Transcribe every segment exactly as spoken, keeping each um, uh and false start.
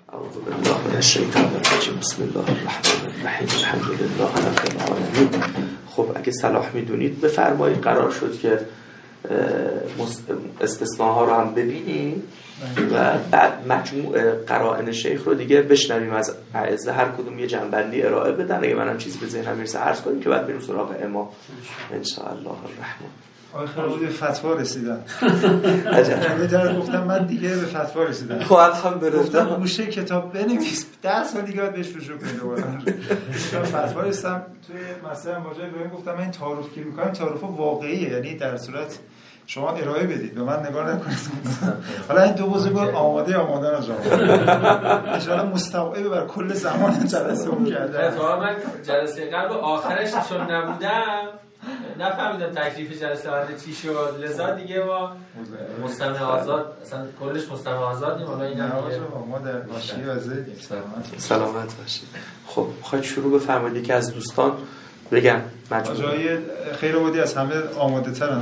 اعوذ بالله من الشیطان الرجیم. بسم الله الرحمن الرحیم. الحمد لله رب العالمین. خب اگه صلاح میدونید بفرمایید. قرار شد که استثناها رو هم ببینیم و بعد مجموع قرائن شیخ رو دیگه بشنویم از اعزه، هر کدوم یه جنبندی ارائه بدن. اگه منم چیزی به ذهنم میرسه عرض کنیم که بعد بریم سراغ امام ان شاء الله الرحمن. آخر روز به فتوا رسیدن. عجب. یه جا گفتم من دیگه به فتوا رسیدم. خب الحمدلله. گفتم گوشه کتاب بنویس ده سال دیگه بعد بهش رجوع کنید دوباره. گفتم فتوا رسیدم توی مثلا ماجرا بهم گفتم من این تعارف که می‌کنم تعارف واقعیه، یعنی در صورت شما ارائه بدید به من نگاه نکنید. حالا این دو بزرگوار آماده آماده نشون. ان شاء الله مستوعب بر کل زمان جلسه اون کرده. اتفاقا من جلسه قبل آخرش چون نبودم نفهمیدم تکلیف جلسه بعد چی شد، لذا دیگه ما مستمع آزاد اصلا کلش مستمع آزادیم. حالا اینا ما در حاشیه آزادیم. سلامت باشید. خب خواهید شروع بفرمایید که از دوستان بگم مجموعه جای خیر آمادی از همه آماده ترن.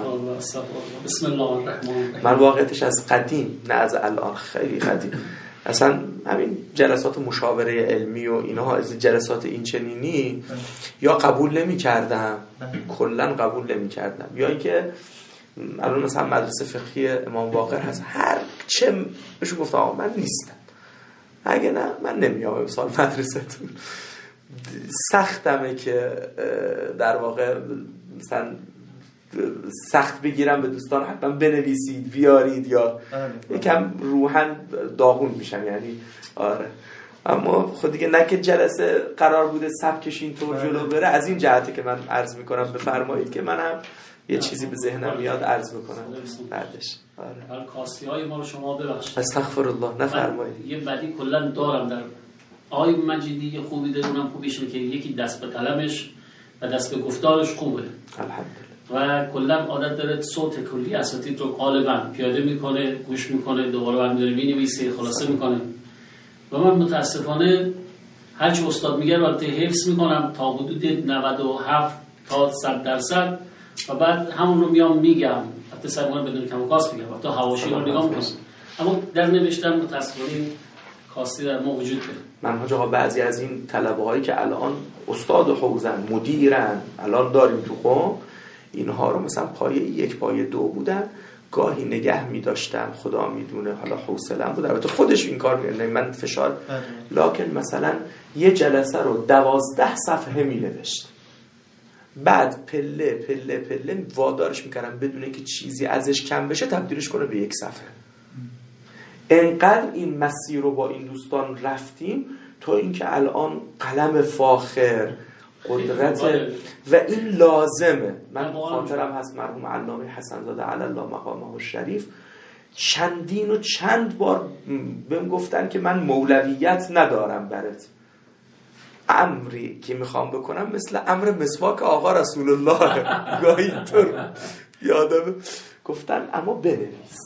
بسم الله الرحمن الرحیم. من واقعیتش از قدیم نه از الان، خیلی قدیم اصلا همین جلسات مشاوره علمی و اینها، از جلسات این چنینی یا قبول نمی کردم، کلا قبول نمی کردم، یا اینکه الان مثلا مدرسه فقهی امام باقر هست، هر چه بهشون گفتم آقا من نیستم، اگه نه من نمیام امسال مدرسه‌تون. سختمه که در واقع مثلا سخت بگیرم به دوستان حتما بنویسید بیارید، یا یکم روحن داغون میشم یعنی. آره اما خود دیگه نه که جلسه قرار بوده سبکش اینطور جلو بره، از این جهته که من عرض میکنم بفرمایید که منم یه چیزی به ذهنم میاد عرض میکنم بعدش. آره هر کاستی های ما رو شما ببخشید. استغفر الله. نفرمایید. یه بدی کلا دارم در آقای مجیدی، یه خوبی داره اونم خوبیشه که یکی دست به قلمش و دست به گفتارش خوبه الحمدلله، و کلا عادت داره صوت کلی اساتید رو غالبا پیاده میکنه، گوش میکنه، دوباره برمی‌داره مینویسه، خلاصه میکنه. و من متاسفانه هر چه استاد میگه رو حفظ میکنم تا حدود نود و هفت تا صد درصد و بعد همون رو میام میگم، حتی سعی میکنم بدون کم و کاست میگم، تا حواشی رو نگاه میکنم، اما در نوشتن متاسفانه کاستی در ما وجود داره. من حاج آقا بعضی از این طلبه‌هایی که الان استاد حوزن، مدیرن، الان داریم تو قم، اینها رو مثلا پایه یک پایه دو بودن، گاهی نگه می داشتم، خدا میدونه حالا حوصله‌ام بود، البته خودش این کار می‌کنه، من فشار، لکن مثلا یه جلسه رو دوازده صفحه می نوشت، بعد پله پله پله وادارش میکردم بدونه که چیزی ازش کم بشه تبدیلش کنه به یک صفحه. انقدر این مسیر رو با این دوستان رفتیم تا اینکه الان قلم فاخر قدرت و این لازمه. من خاطرم هست مرحوم علامه حسن زاده علی الله مقامه الشریف چندین و چند بار بهم گفتن که من مولویت ندارم برات، امری که میخوام بکنم مثل امر مسواک آقا رسول الله گاهی طور یادم گفتن اما بنویس.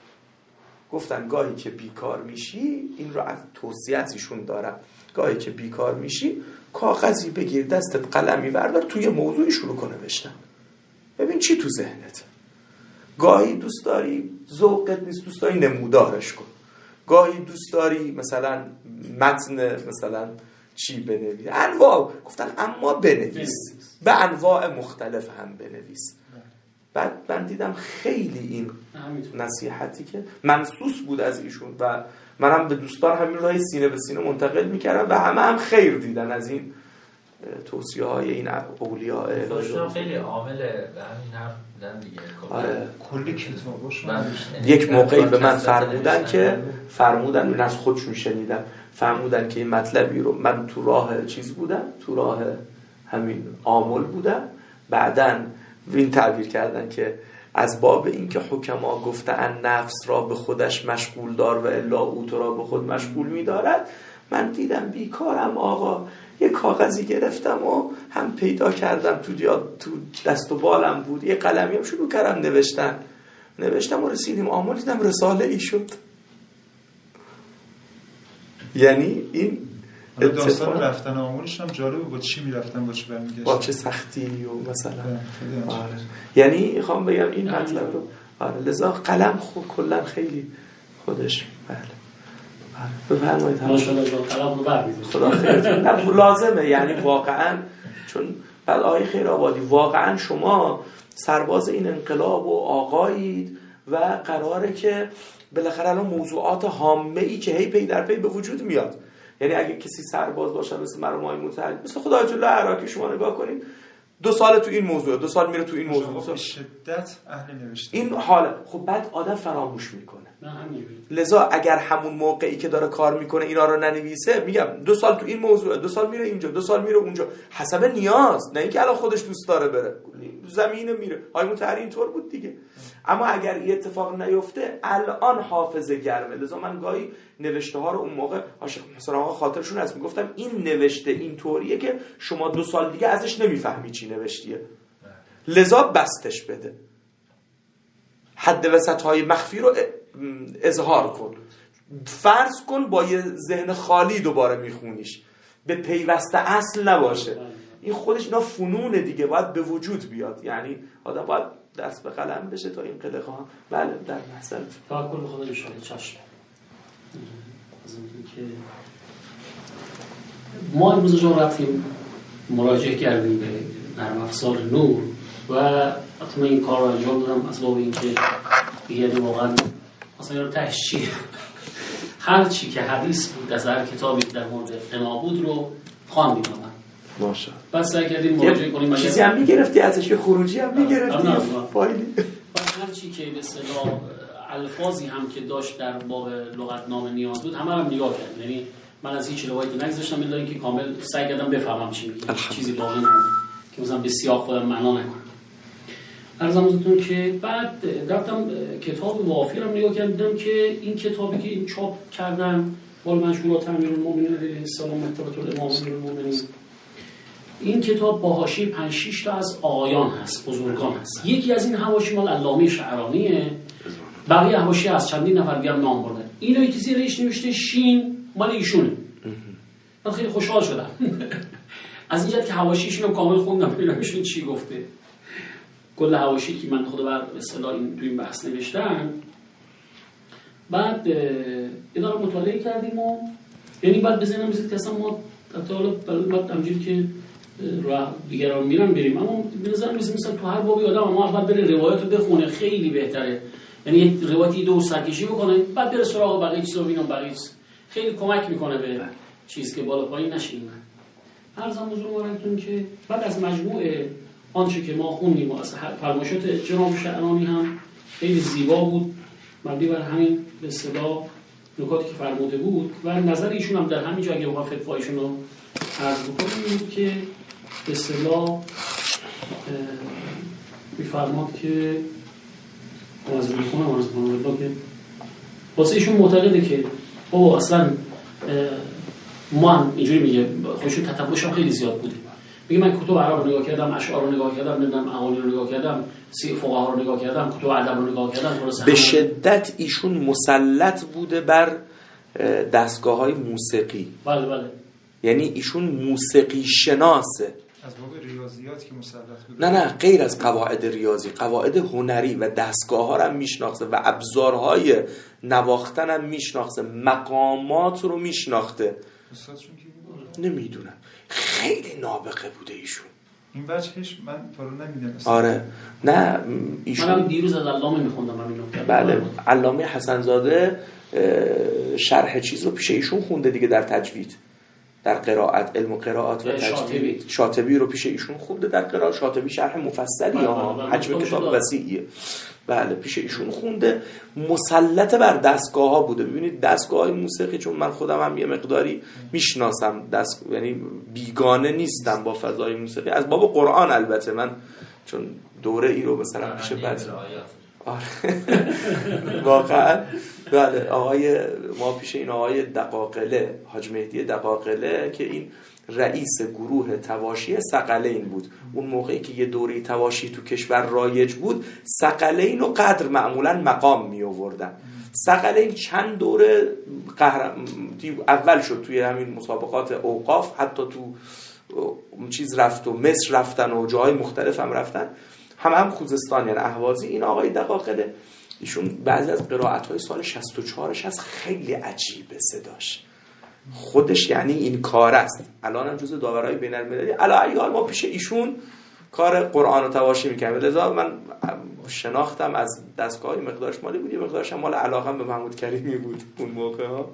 گفتن گاهی که بیکار میشی، این رو از توصیه از ایشون دارم، گاهی که بیکار میشی کاغذی بگیر دستت قلمی بردار توی موضوعی شروع کنه نوشتن، ببین چی تو ذهنت. گاهی دوست داری ذوقت نیست دوست داری نمودارش کن، گاهی دوست داری مثلا متن مثلا چی بنویس، انواع. گفتن اما بنویس، به انواع مختلف هم بنویس. بعد من دیدم خیلی این نصیحتی که منسوس بود از ایشون و منم به دوستان همین راهی سینه به سینه منتقل میکردم و همه هم خیر دیدن از این توصیه های این اولیاء الهی. خیلی عامل به همین حرف بودن دیگه. آره کلی کتابش یک موقعی به من فرمودن که فرمودن من از خودشون شنیدم، فرمودن که این مطلبی رو من تو راه چیز بودم، تو راه همین عامل بودم، بعدن این تعبیر کردن که از باب این که حکما گفتن نفس را به خودش مشغول دار و الا او تو را به خود مشغول می دارد، من دیدم بیکارم آقا، یه کاغذی گرفتم و هم پیدا کردم تو تو دست و بالم بود، یه قلمی هم شروع کردم نوشتن نوشتم و رسیدیم عامل، دیدم رساله ای شد. یعنی این داستان رفتن آمولش هم جالبه، با چی میرفتن با چی برمیگشتن، با چه سختی و مثلا آره. یعنی میخوام بگم این مطلب رو آره، لذا قلم خود کلا خیلی خودش بله بفرمایید. ماشاءالله طلب رو برمی‌دارید. خدا خیرتون. نه لازمه، یعنی واقعا چون بعد آقای خیرآبادی واقعا شما سرباز این انقلاب و آقایید و قراره که بالاخره الان موضوعات هامه ای که هی پی در پی به وجود میاد، یعنی اگه کسی سرباز باشه مثل مرحوم متحد مثل خدا آیت الله عراقی شما نگاه کنید دو سال تو این موضوع، دو سال میره تو این موضوع، به شدت اهل نوشته این حاله. خب بعد آدم فراموش میکنه. نه همین. لذا اگر همون موقعی که داره کار میکنه اینا رو ننویسه، میگم دو سال تو این موضوع، دو سال میره اینجا، دو سال میره اونجا، حسب نیاز، نه اینکه الان خودش دوست داره بره زمینه میره. آقای مطهری اینطور بود دیگه. اما اگر این اتفاق نیفته الان حافظه گرمه. لذا من گاهی نوشته ها رو اون موقع عاشق حسین آقا خاطرشون هست میگفتم این نوشته اینطوریه که شما دو سال دیگه ازش نمیفهمی چی نوشتیه، لذا بستش بده، حد وسط‌های مخفی رو اظهار کن، فرض کن با یه ذهن خالی دوباره میخونیش، به پیوسته اصل نباشه. این خودش اینا فنونه دیگه، باید به وجود بیاد، یعنی آدم باید دست به قلم بشه تا این قلقه ها. بله در محسن توکل به خدا انشاءالله. چشم. از اینکه که ما امروز جا رفتیم مراجعه کردیم به نرم افزار نور و حتی من این کار رو انجام دادم از باب اینکه یعنی واقعا مثلا رو تهش چیه هر چی که حدیث بود از هر کتابی در مورد قنا بود رو خواندیم من ماشاءالله. بس سعی کردیم مراجعه کنیم، چیزی هم میگرفتی ازش، یه خروجی هم میگرفتی فایلی، بعد هر چی که به اصطلاح الفاظی هم که داشت در باب لغتنامه نیاز بود همه رو نگاه کردم. یعنی من از هیچ روایتی نگذاشتم الا اینکه کامل سعی کردم بفهمم چی میگه، چیزی باقی نمونه که مثلا به سیاق خودم معنا نکنم. عرضم حضورتون که بعد رفتم کتاب وافی رو نگاه کردم، دیدم که این کتابی که این چاپ کردن مال منشورات امیرالمومنین علیه السلام مکتبة الامام امیرالمومنین، این کتاب با حاشیه پنج شش تا از آقایان هست، بزرگان هست. یکی از این حواشی مال علامه شعرانیه، بقیه حواشی از چندین نفر دیگه هم نام بردن. اینو که زیرش نوشته شین مال ایشونه. من خیلی خوشحال شدم از این جهت که حواشیشون رو کامل خوندم ببینم ایشون چی گفته. کل حواشی که من خود بر اصطلاح این تو این بحث نوشتم، بعد اینا رو مطالعه کردیم و یعنی بعد بزنم میزید که اصلا ما حتی حالا بعد همجوری که راه دیگران میرن بریم، اما به نظر میاد مثلا تو هر بابی آدم اما اول بره روایت رو بخونه خیلی بهتره. یعنی یک روایتی دور سرکشی بکنه بعد بره سراغ بقیه چیزا ببینم بقیه خیلی کمک میکنه به چیز که بالا پایین نشینیم. عرضم حضور مبارکتون که بعد از مجموعه آنچه که ما خوندیم و از فرمایشات جناب شعرانی هم خیلی زیبا بود، مبنی بر همین به اصطلاح نکاتی که فرموده بود و نظر ایشون هم در همین جا اگه بخوام فتوایشون رو عرض بکنیم بود که به اصطلاح می‌فرماد که از می‌خونم از می‌خونم که واسه ایشون معتقده که بابا اصلا ما اینجوری میگه خودشون تتبعش هم خیلی زیاد بوده. میگه من کتب عرب رو نگاه کردم، اشعار رو نگاه کردم، نمیدونم اغانی رو نگاه کردم، سی فقها رو نگاه کردم، کتب ادب رو نگاه کردم. به شدت ایشون مسلط بوده بر دستگاه‌های موسیقی. بله بله. یعنی ایشون موسیقی شناسه. از باب ریاضیات که مسلط بوده. نه نه غیر از قواعد ریاضی، قواعد هنری و دستگاه‌ها رو هم میشناخته و ابزارهای نواختن هم میشناخته، مقامات رو میشناخته. استادشون کی بود؟ نمیدونم. خیلی نابغه بوده ایشون. این بچهش من تا رو نمیدونم. آره نه ایشون منم دیروز از علامه میخوندم همین نکته. بله علامه حسن زاده شرح چیز رو پیش ایشون خونده دیگه در تجوید، در قرائت، علم و قرائات و تجوید. شاطبی رو پیش ایشون خونده در قرائت. شاطبی شرح مفصلی ها، حجم کتاب وسیعیه. بله پیش ایشون خونده. مسلط بر دستگاه ها بوده. ببینید دستگاه های موسیقی، چون من خودم هم یه مقداری میشناسم، دست یعنی بیگانه نیستم با فضای موسیقی از باب قرآن. البته من چون دوره ای رو مثلا پیش بعد آره واقعا بله آقای ما پیش این آقای دقاقله، حاج مهدی دقاقله که این رئیس گروه تواشی ثقلین بود. اون موقعی که یه دوره تواشی تو کشور رایج بود، ثقلین و قدر معمولا مقام می آوردن. ثقلین چند دوره قهر... اول شد توی همین مسابقات اوقاف، حتی تو چیز رفت و مصر رفتن و جاهای مختلف هم رفتن، هم هم خوزستان یعنی اهوازی. این آقای دقاقله ایشون بعضی از قرائت‌های سال شصت و چهارش هست خیلی عجیبه صداش خودش، یعنی این کار است. الان هم جزء داورای بین المللی علی حال ما پیش ایشون کار قرآن و تواشی میکنیم، لذا من شناختم از دستگاهی مقدارش مالی بود، یه مقدارش هم مال علاقم به محمود کریمی بود اون موقع ها.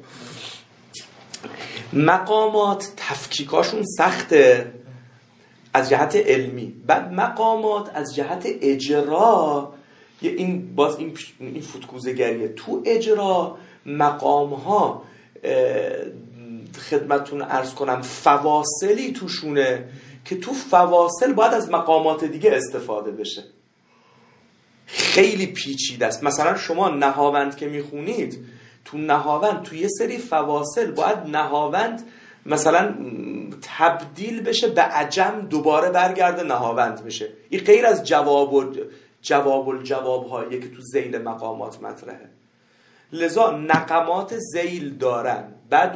مقامات تفکیکاشون سخته از جهت علمی، بعد مقامات از جهت اجرا یه این باز این این فتکوزگریه تو اجرا. مقام ها خدمتتون عرض کنم فواصلی توشونه که تو فواصل باید از مقامات دیگه استفاده بشه، خیلی پیچیده است. مثلا شما نهاوند که میخونید، تو نهاوند تو یه سری فواصل باید نهاوند مثلا تبدیل بشه به عجم، دوباره برگرده نهاوند بشه. این غیر از جواب و جواب الجواب هایی که تو ذیل مقامات مطرحه. لذا نقمات ذیل دارن، بعد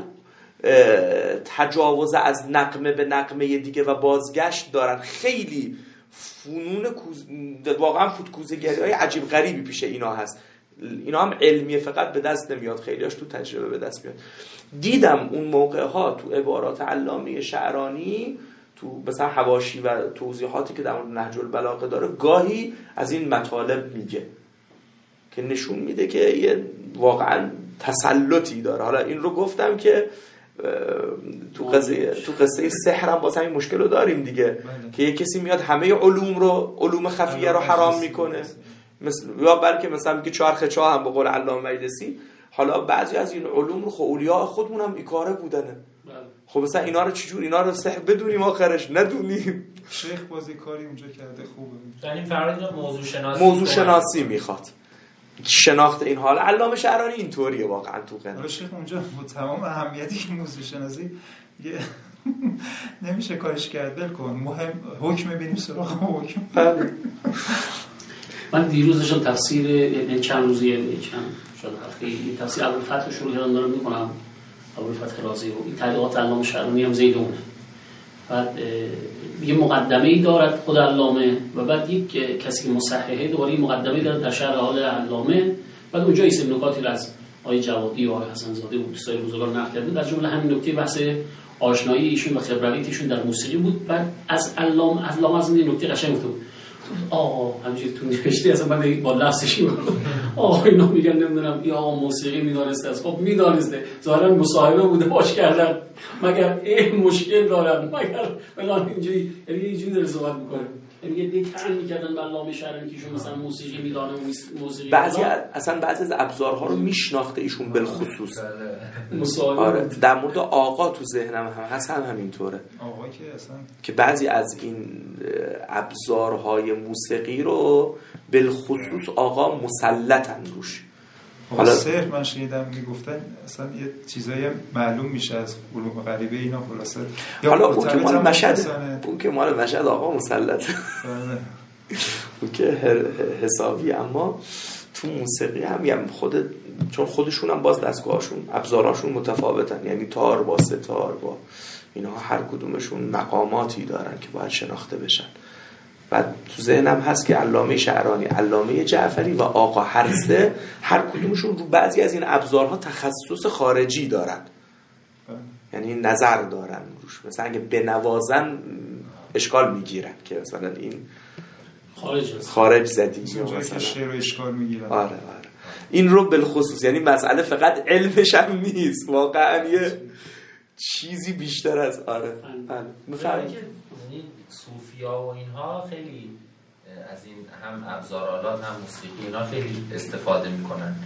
تجاوز از نقمه به نقمه دیگه و بازگشت دارن. خیلی فنون کوز... واقعا فتکوزگری های عجیب غریبی پیش اینا هست. اینا هم علمیه، فقط به دست نمیاد، خیلیاش تو تجربه به دست میاد. دیدم اون موقع ها تو عبارات علامه شعرانی، تو مثلا حواشی و توضیحاتی که در مورد نهج البلاغه داره، گاهی از این مطالب میگه که نشون میده که یه واقعا تسلطی داره. حالا این رو گفتم که تو قضیه تو قصه سحر هم باز همین مشکل رو داریم دیگه، بله. که یه کسی میاد همه علوم رو علوم خفیه رو حرام میکنه، مثل یا بلکه مثلا میگه چرخ چاه هم به قول علامه مجلسی. حالا بعضی از این علوم رو خب اولیاء خودمون هم بیکاره بودنه، بله. خب مثلا اینا رو چجور اینا رو سحر بدونیم آخرش ندونیم؟ شیخ بازی کاری اونجا کرده خوبه. یعنی فرض موضوع شناسی موضوع شناسی میخواد شناخت این حال. علامه شعرانی اینطوریه واقعا تو قند. حالا شیخ اونجا با تمام اهمیتی که موضوع شناسی نمیشه کارش کرد، بل کن مهم حکم ببینیم سراغ حکم. من دیروز داشتم تفسیر این چند روزیه چند شد هفته این تفسیر ابوالفتح شروحیان دارم میکنم، ابوالفتح رازی، و این تعلیقات علامه شعرانی هم زیدونه. بعد یه مقدمه ای دارد خود علامه و بعد یک کسی مصححه دوباره مقدمه دارد در شرح حال علامه. بعد اونجا ایسه نکاتی از آقای جوادی و آقای حسن زاده و دوستای بزرگان نقل کرده، در جمله همین نکته بحث آشنایی ایشون و خبرتیشون در موسیقی بود. بعد از علامه از علامه از این نکته قشنگ گفت آقا همینجوری تو نوشته اصلا من با لفظش میگم آقا اینا میگن نمیدونم یا آقا موسیقی میدونسته است. خب میدونسته، ظاهرا مصاحبه بوده باش کردن، مگر این مشکل دارن، مگر فلان اینجوری، یعنی اینجوری داره صحبت میکنه. میگه دیگه میکردن علامه شعرانی که ایشون مثلا موسیقی میدانه، موسیقی بعضی اصلا بعضی از ابزارها رو میشناخته ایشون بالخصوص. مصاحبه آره در مورد آقا تو ذهنم هم هست، هم همینطوره. آقا که اصلا که بعضی از این ابزارهای موسیقی رو بالخصوص آقا مسلطن روش. حالا سحر من شنیدم میگفتن اصلا یه چیزایی معلوم میشه از علوم غریبه اینا خلاصه. حالا اون که مال مشهد، اون که مال مشهد آقا مسلطه اون که حسابی. اما تو موسیقی هم یعنی خود چون خودشون هم باز دستگاهشون ابزاراشون متفاوتن، یعنی تار با ستار با اینا هر کدومشون مقاماتی دارن که باید شناخته بشن. بعد تو ذهنم هست که علامه شعرانی، علامه جعفری و آقا هر سه هر کدومشون رو بعضی از این ابزارها تخصص خارجی دارن، یعنی نظر دارن روش. مثلا اگه بنوازن اشکال میگیرن که مثلا این خارج خارج زدی یا مثلا شعر رو اشکال میگیرن. آره آره این رو بالخصوص، یعنی مسئله فقط علمش هم نیست، واقعا یه چیزی بیشتر از آره میفهمید صوفیا و اینها خیلی از این هم ابزارالات هم موسیقی اینا خیلی استفاده میکنن.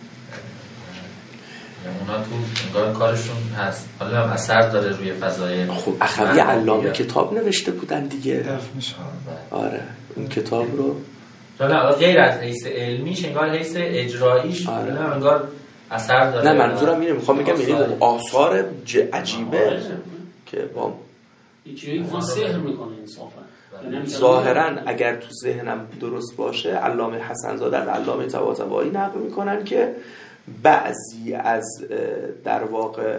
اونا تو انگار کارشون هست، حالا هم اثر داره روی فضای. خب اخوی علامه کتاب نوشته بودن دیگه. آره اون کتاب رو حالا غیر از حیث علمیش انگار حیث اجراییش آره. انگار اثر داره. نه منظورم اینه، میخوام بگم یعنی آثار عجیبه آره. که با یکی سحر میکنه انصافا. ظاهرا اگر تو ذهنم درست باشه علامه حسن زاده از علامه طباطبایی نقل میکنن که بعضی از در واقع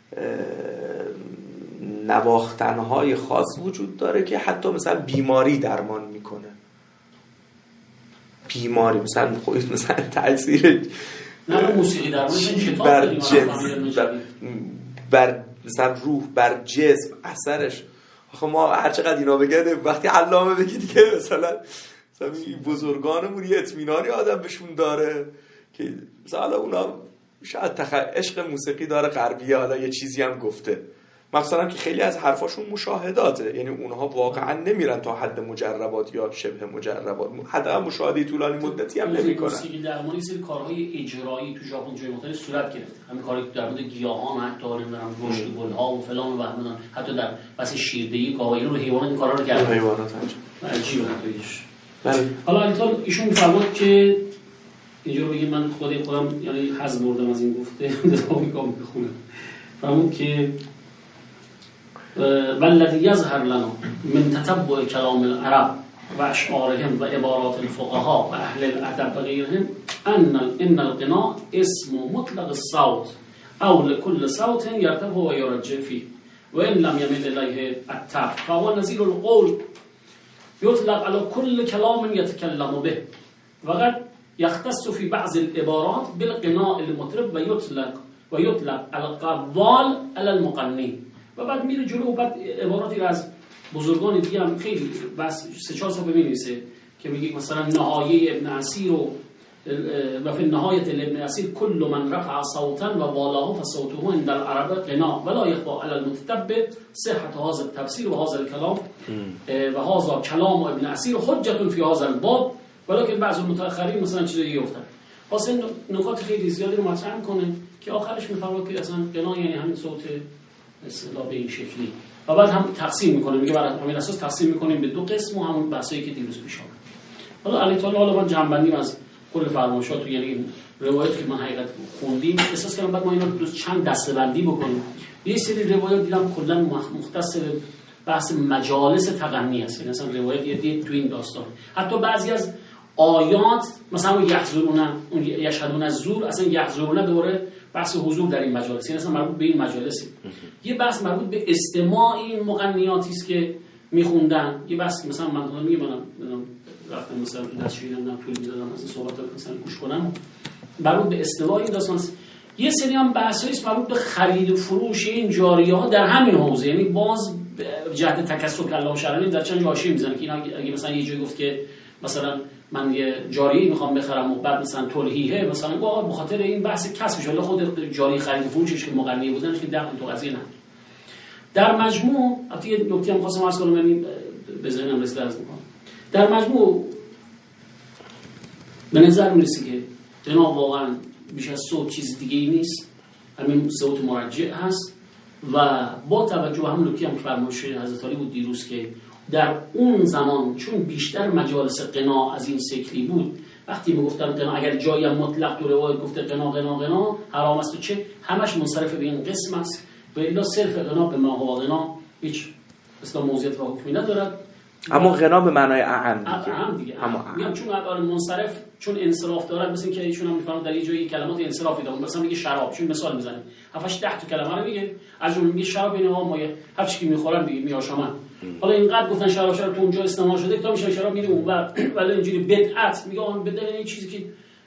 نواختنهای خاص وجود داره که حتی مثلا بیماری درمان میکنه. بیماری مثلا خودت مثلا تاثیر نه موسیقی در مورد بر جنس بر, بر مثلا روح بر جسم اثرش. آخه ما هر چقدر اینا بگه وقتی علامه بگی دیگه مثلا مثلا بزرگانمون یه اطمینانی آدم بهشون داره که مثلا اونا شاید تخ... عشق موسیقی داره غربیه، حالا یه چیزی هم گفته مثلا که خیلی از حرفاشون مشاهداته، یعنی اونها واقعا نمیرن تا حد مجربات یا شبه مجربات، حداقل مشاهده طولانی مدتی هم نمیکنن. موسیقی درمانی سری کارهای اجرایی تو ژاپن جای مختلف صورت گرفته، همین کاری که در مورد گیاهان حتی نمیدونم رشد گل‌ها و فلان و بهمان، حتی در بحث شیردهی گاوایی رو حیوانات این کارا رو کردن. حیوانات عجیبه نتایجش. بله. حالا ایتال ایشون می‌فرماد که اینجا رو بگیم من خود خودم یعنی حظ بردم از این گفته دارم میگم بخونم. فرمود که والذی یظهر لنا من تتبع کلام العرب و اشعارهم و عبارات الفقهاء و اهل الادب و غیرهم ان ان الغناء اسم مطلق الصوت او لكل صوت يرتفع و يرجع فيه و ان لم يمل الیه التبع فهو نظیر القول يطلق على كل كلام يتكلم به وقد يختص في بعض العبارات بالغناء المطرب و يطلق و يطلق القوال على المغني. و بعد میره جلو و بعد عباراتی رو از بزرگان دیگه هم خیلی بس سه چهار صفحه می‌نویسه که میگه مثلا نهایه ابن عسیر و و فی نهایت ابن عسیر کل من رفع صوتا و والاه فصوته عند العرب غنا ولا يخفى على المتتبع صحة هذا التفسير و هذا الكلام و هذا كلام ابن عسیر حجة في هذا الباب ولكن بعض المتأخرین مثلا چیزی دیگه گفتن. واسه نکات خیلی زیادی رو مطرح می‌کنه که آخرش می‌فرماد که اصلا غنا یعنی همین صوت اصطلاح به این شکلی و بعد هم تقسیم میکنه، میگه بر همین اساس تقسیم میکنیم به دو قسم و همون بحثایی که دیروز پیش آمد. حالا علی تعالی حالا من جنبندیم از کل فرمایشات یعنی این روایت که من حقیقت خوندیم احساس کردم بعد ما اینا درست چند دسته‌بندی بکنیم. یه سری روایت دیدم کلا مختص به بحث مجالس تغنی است، یعنی مثلا روایت یه دید تو این داستان حتی بعضی از آیات مثلا یحضرون اون یشهدون الزور اصلا یحضرون دوره بحث حضور در این مجالس، یعنی اصلا مربوط به این مجالسی. یه بحث مربوط به استماع این مغنیاتی است که میخوندن، یه بحث مثلا من میگم من رفتم مثلا تو دستشویی نمیدونم طول می‌دادم مثلا صحبت مثلا گوش کنم مربوط به استماع این داستان است. یه سری هم بحثایی است مربوط به خرید و فروش این جاریه‌ها در همین حوزه، یعنی باز جهت تکسب کلام شرعی در چند جاشی میزنه که اینا اگه مثلا یه جایی گفت که مثلا من یه جاری میخوام بخرم و بعد مثلا تلهیه مثلا با به خاطر این بحث کسبش ولی خود جاری خرید و فروشش که مغنی بودنش که در تو قضیه نه. در مجموع البته یه نکته هم خواستم عرض کنم یعنی به ذهنم رسید عرض میکنم. در مجموع به نظر میرسه که غنا واقعا بیش از صوت چیز دیگه ای نیست، همین صوت مرجع هست و با توجه به همون نکته هم که فرمایش حضرت علی بود دیروز که در اون زمان چون بیشتر مجالس غنا از این شکلی بود وقتی میگفتن غنا اگر جایی هم مطلق تو روایت گفته غنا غنا غنا حرام است و چه همش منصرف به این قسم است و الا صرف غنا به ما هو غنا هیچ اصلا موضوعیت و حکمی ندارد. اما غنا به معنای اعم دیگه اعم دیگه اما میگم چون اول منصرف چون انصراف دارد مثل اینکه ایشون هم میفهمن در یه جایی کلمات انصرافی دارن مثلا میگه شراب چون مثال میزنه هفتش ده تا کلمه رو میگه از اون میگه شراب اینا ما هر چیزی که میخورن میگه میاشامن حالا اینقدر گفتن شراب شراب تو اونجا استعمال شده تا میشه شراب میره اون بعد ولی اینجوری بدعت میگه اون بدل این چیزی که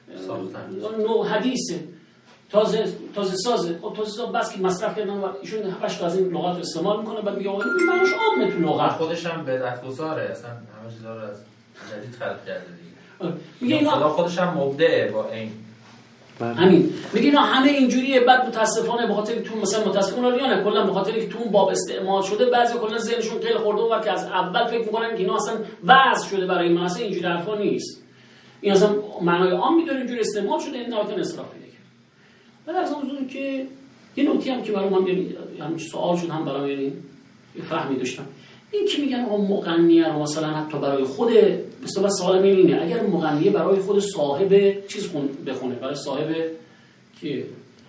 نو حدیثه تازه تازه سازه خب تازه ساز بس که مصرف کردن و ایشون هفتش تا از این لغات رو استعمال میکنه بعد میگه آقا این معنیش عامه تو لغت خودش هم بدعت گذاره اصلا همه چیزا رو از جدید خلق کرده دیگه میگه اینا خدا خودش هم مبدعه با این همین میگه اینا همه اینجوریه بعد متاسفانه به خاطر تو مثلا متاسفانه یا نه کلا به خاطر که تو اون باب استعمال شده بعضی کلا ذهنشون خیلی خورده و که از اول فکر میکنن که اینا اصلا وضع شده برای این مثلا اینجوری حرفا نیست این اصلا معنای عام میدونه اینجوری استعمال شده این نهایت اسراف دیگه. بعد از اون که یه نکته هم که برای من یعنی همین سوال شد هم برام یعنی فهمی داشتم این که میگن آقا مغنیه رو مثلا حتی برای خود مثلا سوال اینه اگر مغنیه برای خود صاحب چیز خون بخونه برای صاحب که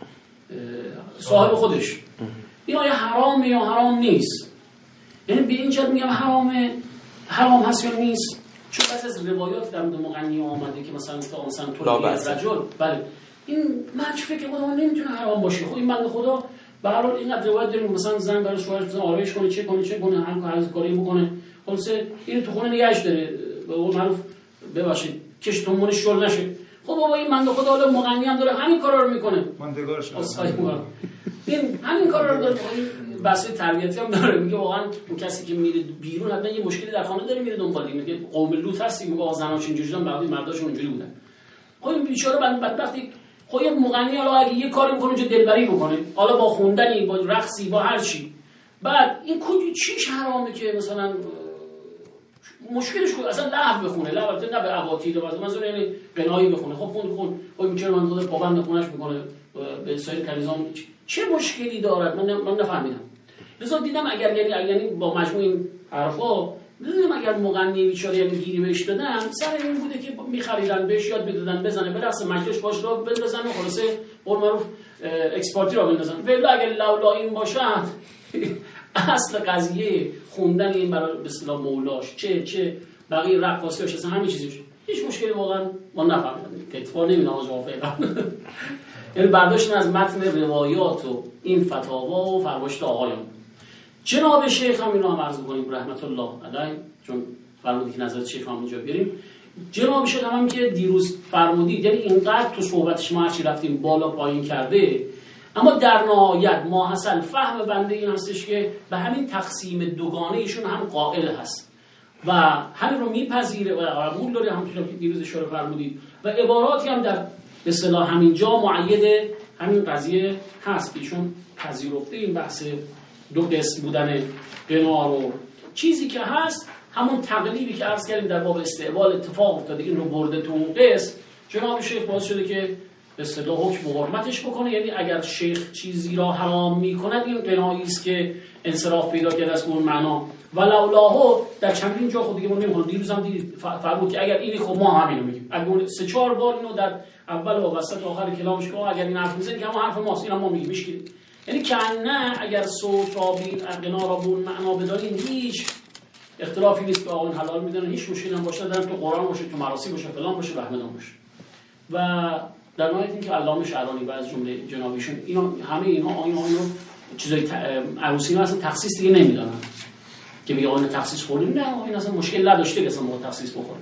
صاحب خودش این آیا حرامه یا حرام نیست یعنی به این جهت میگم حرامه حرام هست یا نیست چون بعضی از روایات در مورد مغنی آمده که مثلا تو مثلا طلبی از رجل بله این من فکر خودم نمیتونه حرام باشه خب این بنده خدا به هر حال اینقدر روایت داریم مثلا زن برای شوهرش مثلا آرایش کنه چه کنه چه کنه هر کاری بکنه خلاص اینو تو خونه نگهش داره به قول معروف ببخشید کشتمونش شل نشه. خب بابا این بنده خدا حالا مغنی هم داره همین کارا رو میکنه، ماندگار شد این همین کارا رو داره. بحث تربیتی هم داره، میگه واقعا اون کسی که میره بیرون حتما یه مشکلی در خانه داره میره دنبال این، میگه قوم لوط هستی، میگه زناش اینجوری بودن بعضی مرداشون اونجوری بودن. خب این بیچاره بدبختی خب یه مغنی حالا اگه یه کاری میکنه اونجا دلبری بکنه، حالا با خوندنی با رقصی با هر چی، بعد این کدی چیش حرامه که مثلا مشکلش کجا اصلا لحو بخونه، لحو البته نه به عواطید واسه مثلا یعنی قنایی بخونه. خب خون خون خب چرا من خود پابند خونش میکنه به سایر کلیزام چه مشکلی دارد؟ من من نفهمیدم. لذا دیدم اگر یعنی یعنی با مجموع این حرفا دیدم اگر مغنی بیچاره یعنی گیری بهش دادن سر این بوده که میخریدن بهش یاد میدادن بزنه برقص مجلس باش را بندازن و خلاصه قول معروف اکسپورتی را بندازن. ولی اگر لولا این باشد اصل قضیه خوندن این برای به اصطلاح مولاش چه چه بقیه رقاصیاش اصلا همین چیزیش هیچ مشکلی واقعا ما نفهمیدم که اتفاق نمیدونم از موافقم. یعنی برداشتن از متن روایات و این فتاوا و فرمایشات آقایان جناب شیخ هم اینو هم عرض کنیم رحمت الله علیه، چون فرمودی که نظرت شیخ هم اونجا بیاریم. جناب شیخ هم, هم که دیروز فرمودید یعنی اینقدر تو صحبتش ما هرچی رفتیم بالا پایین کرده، اما در نهایت ما اصل فهم بنده این هستش که به همین تقسیم دوگانه ایشون هم قائل هست و همین رو میپذیره و قبول داره، همونطور که دیروز اشاره فرمودید و عباراتی هم در به اصطلاح همین جا معید همین قضیه هست. ایشون پذیرفته این بحث دو قسم بودن قنا رو. چیزی که هست همون تقلیبی که عرض کردیم در باب استعمال اتفاق افتاده، این رو برده تو اون قسم. جناب شیخ باز شده که به اصطلاح حکم و حرمتش بکنه، یعنی اگر شیخ چیزی را حرام میکند این قنایی است که انصراف پیدا کرده از اون معنا و لولاهو در چندین جا خود دیگه ما نمی‌خونم. دیروز هم دیدید فرمود که اگر اینی خب ما همینو میگیم، اگر سه چهار بار اینو در اول و وسط و آخر کلامش که اگر این حرف میزنه که ما حرف ماست، اینا ما میگیم میشکل. یعنی که نه اگر صوت را بین قنا را بون معنا بدانیم هیچ اختلافی نیست که آقا حلال میدونن، هیچ مشکلی هم باشه در تو قرآن باشه تو مراسم باشه فلان باشه رحمدان باشه. و در نهایت این که علامه شعرانی و از جمله جنابیشون اینا همه اینا اینا اینا چیزای عروسی اصلا تخصیص دیگه نمیدونن که بگه آن تخصیص خوردیم، نه این اصلا مشکل نداشته که اصلا ما تخصیص بخوره.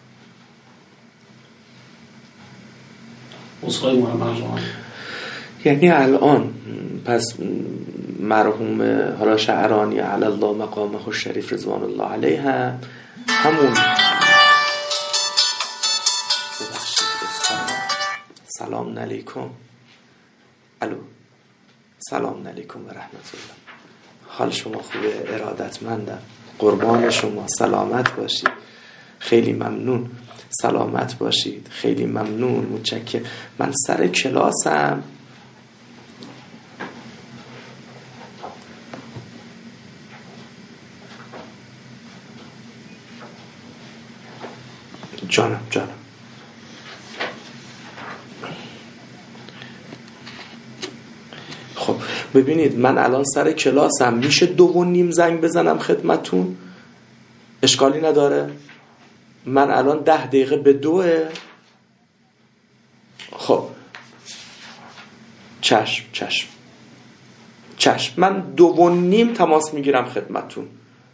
اسخای محمد جان یعنی الان پس مرحوم حالا شعرانی علی الله مقامه الشریف رضوان الله علیه هم همون سلام علیکم الو سلام علیکم و رحمت الله، حال شما خوبه؟ ارادتمندم، قربان شما، سلامت باشید، خیلی ممنون، سلامت باشید، خیلی ممنون، متشکرم. من سر کلاسم جانم جانم خب ببینید من الان سر کلاسم، میشه دو و نیم زنگ بزنم خدمتون؟ اشکالی نداره؟ من الان ده دقیقه به دوه. خب چشم چشم چشم من دو و نیم تماس میگیرم خدمتون.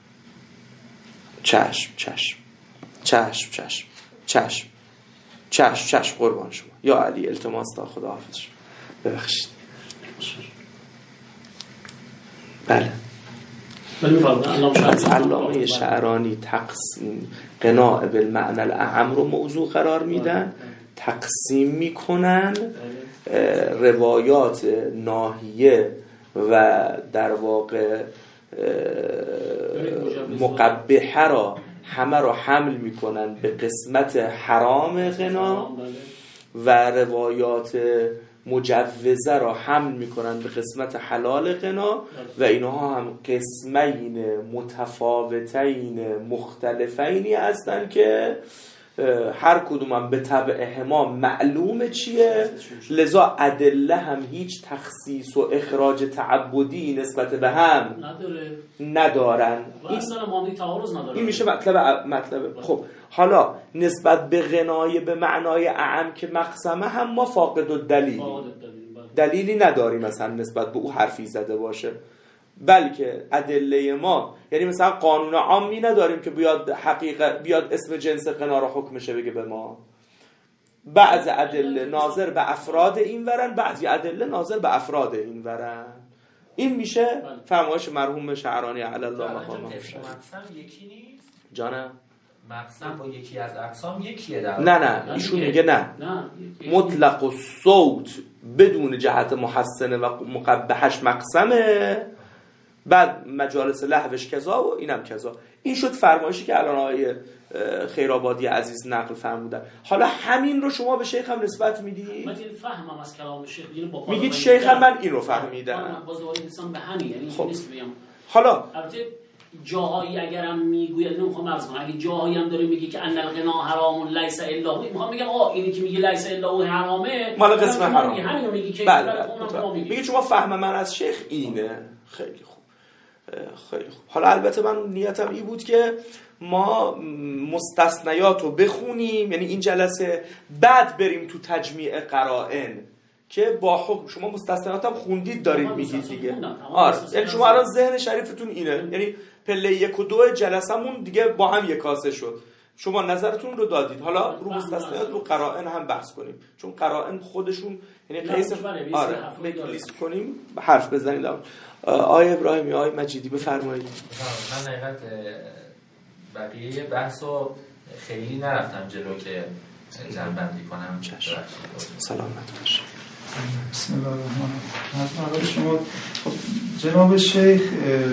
چشم چشم چشم چشم چشم چشم چشم قربان شما یا علی، التماس تا خدا حافظ شما، ببخشید. بله علامه شعرانی تقسیم قناع بالمعنى الاعم رو موضوع قرار میدن، تقسیم میکنن روایات ناهیه و در واقع مقبحه را همه را حمل میکنن به قسمت حرام غنا و روایات مجوزه را حمل میکنن به قسمت حلال غنا و اینها هم قسمین متفاوتین مختلفینی هستن که هر کدوم هم به طبعهما معلومه چیه، لذا ادله هم هیچ تخصیص و اخراج تعبدی نسبت به هم نداره ندارن. این اصلا ماندی تعارض نداره. این میشه مطلب مطلب. خب حالا نسبت به غنای به معنای اعم که مقسمه هم ما فاقد الدلیل دلیلی نداریم مثلا نسبت به او حرفی زده باشه، بلکه ادله ما یعنی مثلا قانون عامی نداریم که بیاد حقیقت بیاد اسم جنس غنا را حکمشه بگه به ما. بعض ادله ناظر به افراد این ورن، بعضی ادله ناظر به افراد این ورن. این میشه فرمایش مرحوم شعرانی علی الله مقامه. مقسم یکی نیست جانم؟ مقسم با یکی از اقسام یکیه در نه نه ایشون میگه نه مطلق و صوت بدون جهت محسنه و مقبحش مقسمه، بعد مجالس لهوش کذا و اینم کذا. این شد فرمایشی که الان آقای خیرآبادی عزیز نقل فرمودن. حالا همین رو شما به شیخ هم نسبت میدید؟ من این فهمم از کلام شیخ، میگید شیخ هم من این رو فهمیدم. من باز دوباره انسان به همین، یعنی خب. نیست بگم حالا البته جاهایی اگرم میگوید نمیخوام عرض کنم، اگه جاهایی هم داره میگه که ان الغنا حرام لیس الا هو، میخوام بگم آ اینی که میگه لیس الا هو حرامه مال قسم حرام، همین میگه که بله میگه شما فهم من از شیخ اینه. خیلی خوب خیلی خوب. حالا البته من نیتم این بود که ما مستثنیات رو بخونیم، یعنی این جلسه بعد بریم تو تجمیع قرائن که با حکم شما مستثنیات هم خوندید دارید میگید دیگه. آره یعنی شما الان ذهن شریفتون اینه، یعنی پله یک و دو جلسمون دیگه با هم یک کاسه شد. شما نظرتون رو دادید، حالا رو مستثنیات رو قرائن هم بحث کنیم، چون قرائن خودشون یعنی قیس آره لیست کنیم حرف بزنید. آقای ابراهیمی آقای مجیدی بفرمایید. من حقیقت بقیه بحثو خیلی نرفتم جلو که جنبندی کنم. سلامت باشید. بسم الله الرحمن الرحیم. شما خب جناب شیخ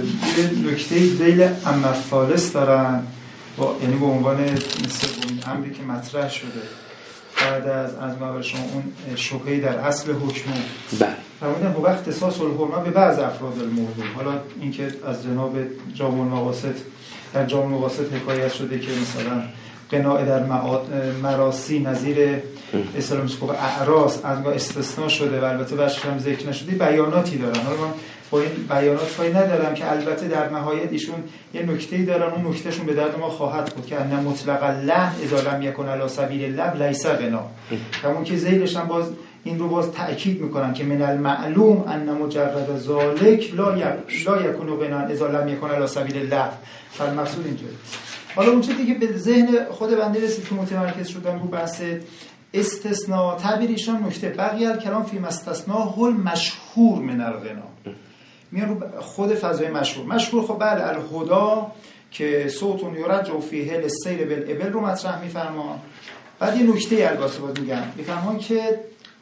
یه نکته ذیل امر فالس دارن با یعنی به عنوان سومین امری که مطرح شده بعد از از ما شما اون شبهه در اصل حکم. بله. فرمودن با وقت اختصاص الحرمه به بعض افراد الموضوع. حالا اینکه از جناب جامع المقاصد در جامع المقاصد حکایت شده که مثلا قناع در مراسی نظیر اسلام مسکوب اعراس از ما استثناء شده و البته بخشش هم ذکر نشده، بیاناتی دارن. حالا من با این بیانات کاری ندارم که البته در نهایت ایشون یه نکته‌ای دارن، اون نکتهشون به درد ما خواهد بود که ان مطلق الله اذا لم یکن علی سبیل الله لیس غنا. همون که ذیلش هم باز این رو باز تأکید میکنن که من المعلوم ان مجرد ذالک لا لا یکون غنا اذا لم یکن علی سبیل الله. فالمقصود اینطوره. حالا اون چیزی که به ذهن خود بنده رسید که متمرکز شدم رو بحث استثناء، تعبیر ایشان نکته بقیه الکلام فی مستثناء هل مشهور من الغنا، میان رو خود فضای مشهور. مشهور خب بله الهدا که صوتون یرجع فیه للسیر بالابل رو مطرح میفرمان. بعد یه نکته البته باید میگم میفرمان که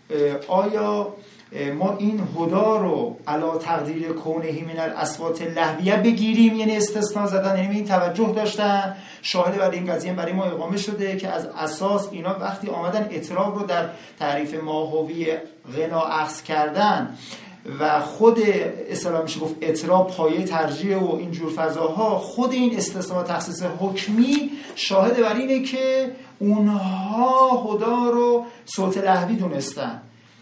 آیا ما این هدا رو علا تقدیر کونهی من الاصوات لهویه بگیریم، یعنی استثناء زدن، یعنی این توجه داشتن. شاهد برای این قضیه برای ما اقامه شده که از اساس اینا وقتی آمدن اطراب رو در تعریف ماهوی غنا اخذ کردن و خود اصطلاح میشه گفت اطراب پایه ترجیح و اینجور فضاها، خود این استثناء تخصیص حکمی شاهد بر اینه که اونها هدا رو صوت لهوی دونستن.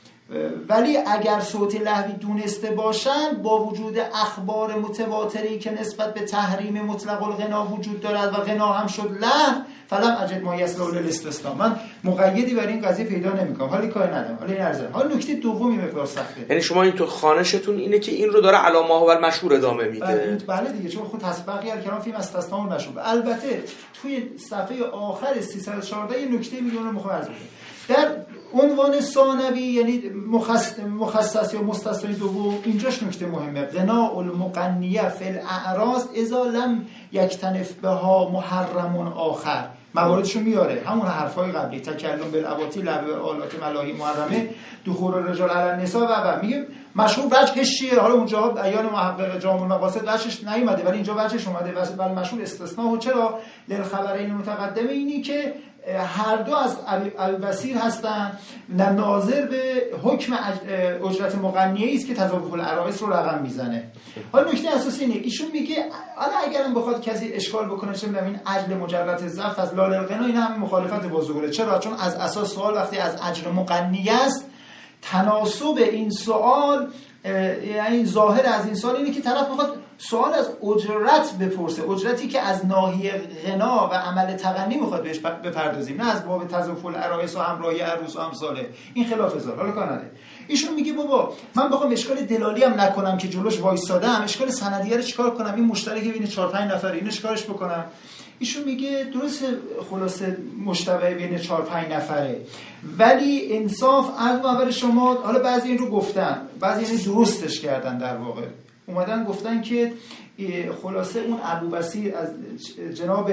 ولی اگر صوت لهوی دونسته باشن با وجود اخبار متواتری که نسبت به تحریم مطلق الغنا وجود دارد و غنا هم شد لهو، فلم اجد ما یصلح للاستثناء، من مقیدی برای این قضیه پیدا نمیکنم. حالا کار ندارم. حالا این ارزه. حالا نکته دومی مقدار سخته. یعنی شما این تو خانشتون اینه که این رو داره علی ما هو المشهور ادامه میده. بله دیگه، چون خود تسبقی الکلام فی استثناء المشهور. البته توی صفحه آخر سیصد و چهارده یه نکته میگم میخوام عرض کنم. در عنوان ثانوی یعنی مخصص مخصص یا مستثنی دوم اینجاش نکته مهمه. غنا المقنیه فی الاعراض اذا لم یکتنف بها محرم آخر، مواردشو میاره، همون حرفای قبلی، تکلم بالاباطیل، لعب آلات ملاهی محرمه، دخول الرجال علی النساء و بعد میگه مشهور وجهش چیه. حالا اونجا بیان محقق جامع المقاصد وجهش نیومده ولی اینجا وجهش اومده. ولی مشهور استثناء و چرا للخبرین متقدم اینی که هر دو از البصیر هستن، ناظر به حکم اجرت مغنیه است که تضابط العرائس رو رقم میزنه. حالا نکته اساسی اینه ایشون میگه حالا اگرم بخواد کسی اشکال بکنه چه میدونم این عجل مجرد ضعف از لال الغنا، این هم مخالفت با ظهوره. چرا؟ چون از اساس سوال وقتی از اجر مغنیه است، تناسب این سوال یعنی ظاهر از این سوال اینه که طرف میخواد سوال از اجرت بپرسه، اجرتی که از ناحیه غنا و عمل تغنی میخواد بهش بپردازیم، نه از باب تضافل العرائس و همراهی عروس و امثاله. این خلاف ظاهر. حالا کار نداره. ایشون میگه بابا من بخوام اشکال دلالی هم نکنم که جلوش وایسادم، اشکال سندیه رو چیکار کنم؟ این مشترک بین چهار پنج نفره اینو چیکارش بکنم؟ ایشون میگه درست خلاصه مشتبه بین چهار پنج نفره، ولی انصاف از اول شما، حالا بعضی این رو گفتن، بعضی این درستش کردن، در واقع اومدن گفتن که خلاصه اون ابو بصیر از جناب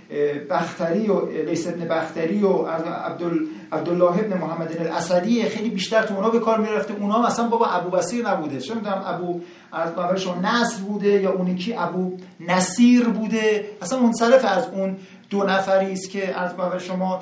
بختری و لیث ابن بختری و عبدال عبدالله ابن محمد الاسدی خیلی بیشتر تو اونا به کار میرفته. اونا مثلا بابا ابو بصیر نبوده، چون میدونم ابو اربابشون نصر بوده یا اون یکی ابو نصیر بوده، اصلا منصرف از اون دو نفری است که از باب شما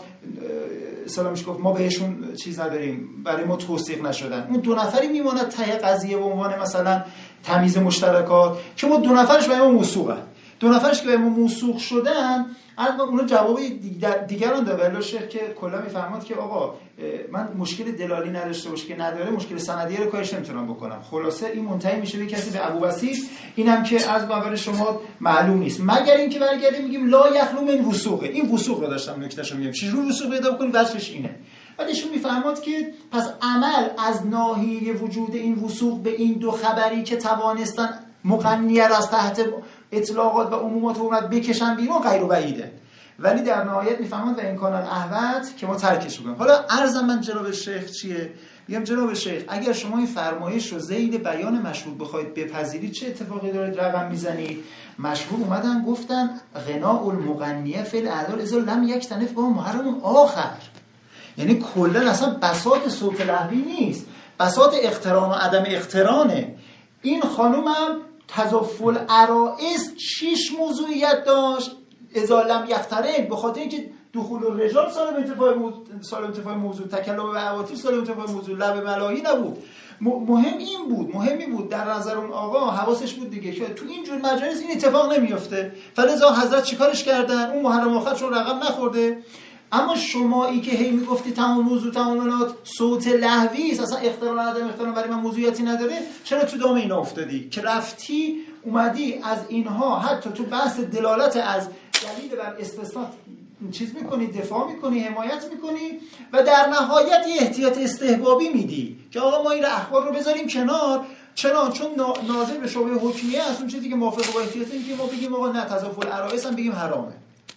سلامش گفت ما بهشون چیز نداریم، برای ما توثیق نشدن. اون دو نفری میماند ته قضیه به عنوان مثلا تمیز مشترکات که ما دو نفرش برای ما موثوقن، دو نفرش که برای ما موثوق شدن الان اون جواب دیگران داد. ولی شیخ که کلا میفهمد که آقا من مشکل دلالی نداشته باشه که نداره، مشکل سندیه رو کارش نمیتونم بکنم. خلاصه این منتهی میشه به کسی به ابو بصیر، اینم که از باور شما معلوم نیست، مگر اینکه برگردیم میگیم لا یخلو من وثوقه. این وثوق رو داشتم نکتهشو میگم چجوری وثوق پیدا بکنیم، وجهش اینه. بعدشون میفهمد که پس عمل از ناحیه وجود این وثوق به این دو خبری که توانستن مقنیه را از تحت اطلاقات و عمومات اومد بکشن بیرون غیر بعیده، ولی در نهایت میفهمند و امکان الاحوط که ما ترکش بکنیم. حالا عرضم من جناب شیخ چیه؟ میگم جناب شیخ اگر شما این فرمایش رو ذیل بیان مشروط بخواید بپذیرید چه اتفاقی دارید رقم میزنید؟ مشروط اومدن گفتن غناء المغنیه فی الاعذار اذا لم یکتنف با محرم آخر، یعنی کلا اصلا بساط صوت لهوی نیست، بساط اقتران و عدم اقترانه. این خانومم تضافل عرائس شش موضوعیت داشت اذا لم یقترن، به خاطر اینکه دخول الرجال سالم انتفاع موضوع، سالم انتفاع موضوع، تکلم به عواطف سالم انتفاع موضوع، لب ملاهی نبود. مهم این بود، مهمی بود در نظر اون آقا، حواسش بود دیگه که تو این جور مجالس این اتفاق نمیفته، فلذا حضرت چیکارش کردن؟ اون محرم آخرشون رقم نخورده. اما شمایی که هی میگفتی تمام موضوع تمامات صوت لهوی است، اصلا اختلال عدم اختلال برای من موضوعیتی نداره، چرا تو دام اینا افتادی که رفتی اومدی از اینها حتی تو بحث دلالت از دلیل بر استثناء چیز میکنی، دفاع میکنی، حمایت میکنی و در نهایت یه احتیاط استحبابی میدی که آقا ما این اخبار رو بذاریم کنار، چرا؟ چون ناظر به شعبه حکمیه است، اون چیزی که موافق با احتیاط این که ما بگیم آقا نه تضافل عرائس هم بگیم حرامه.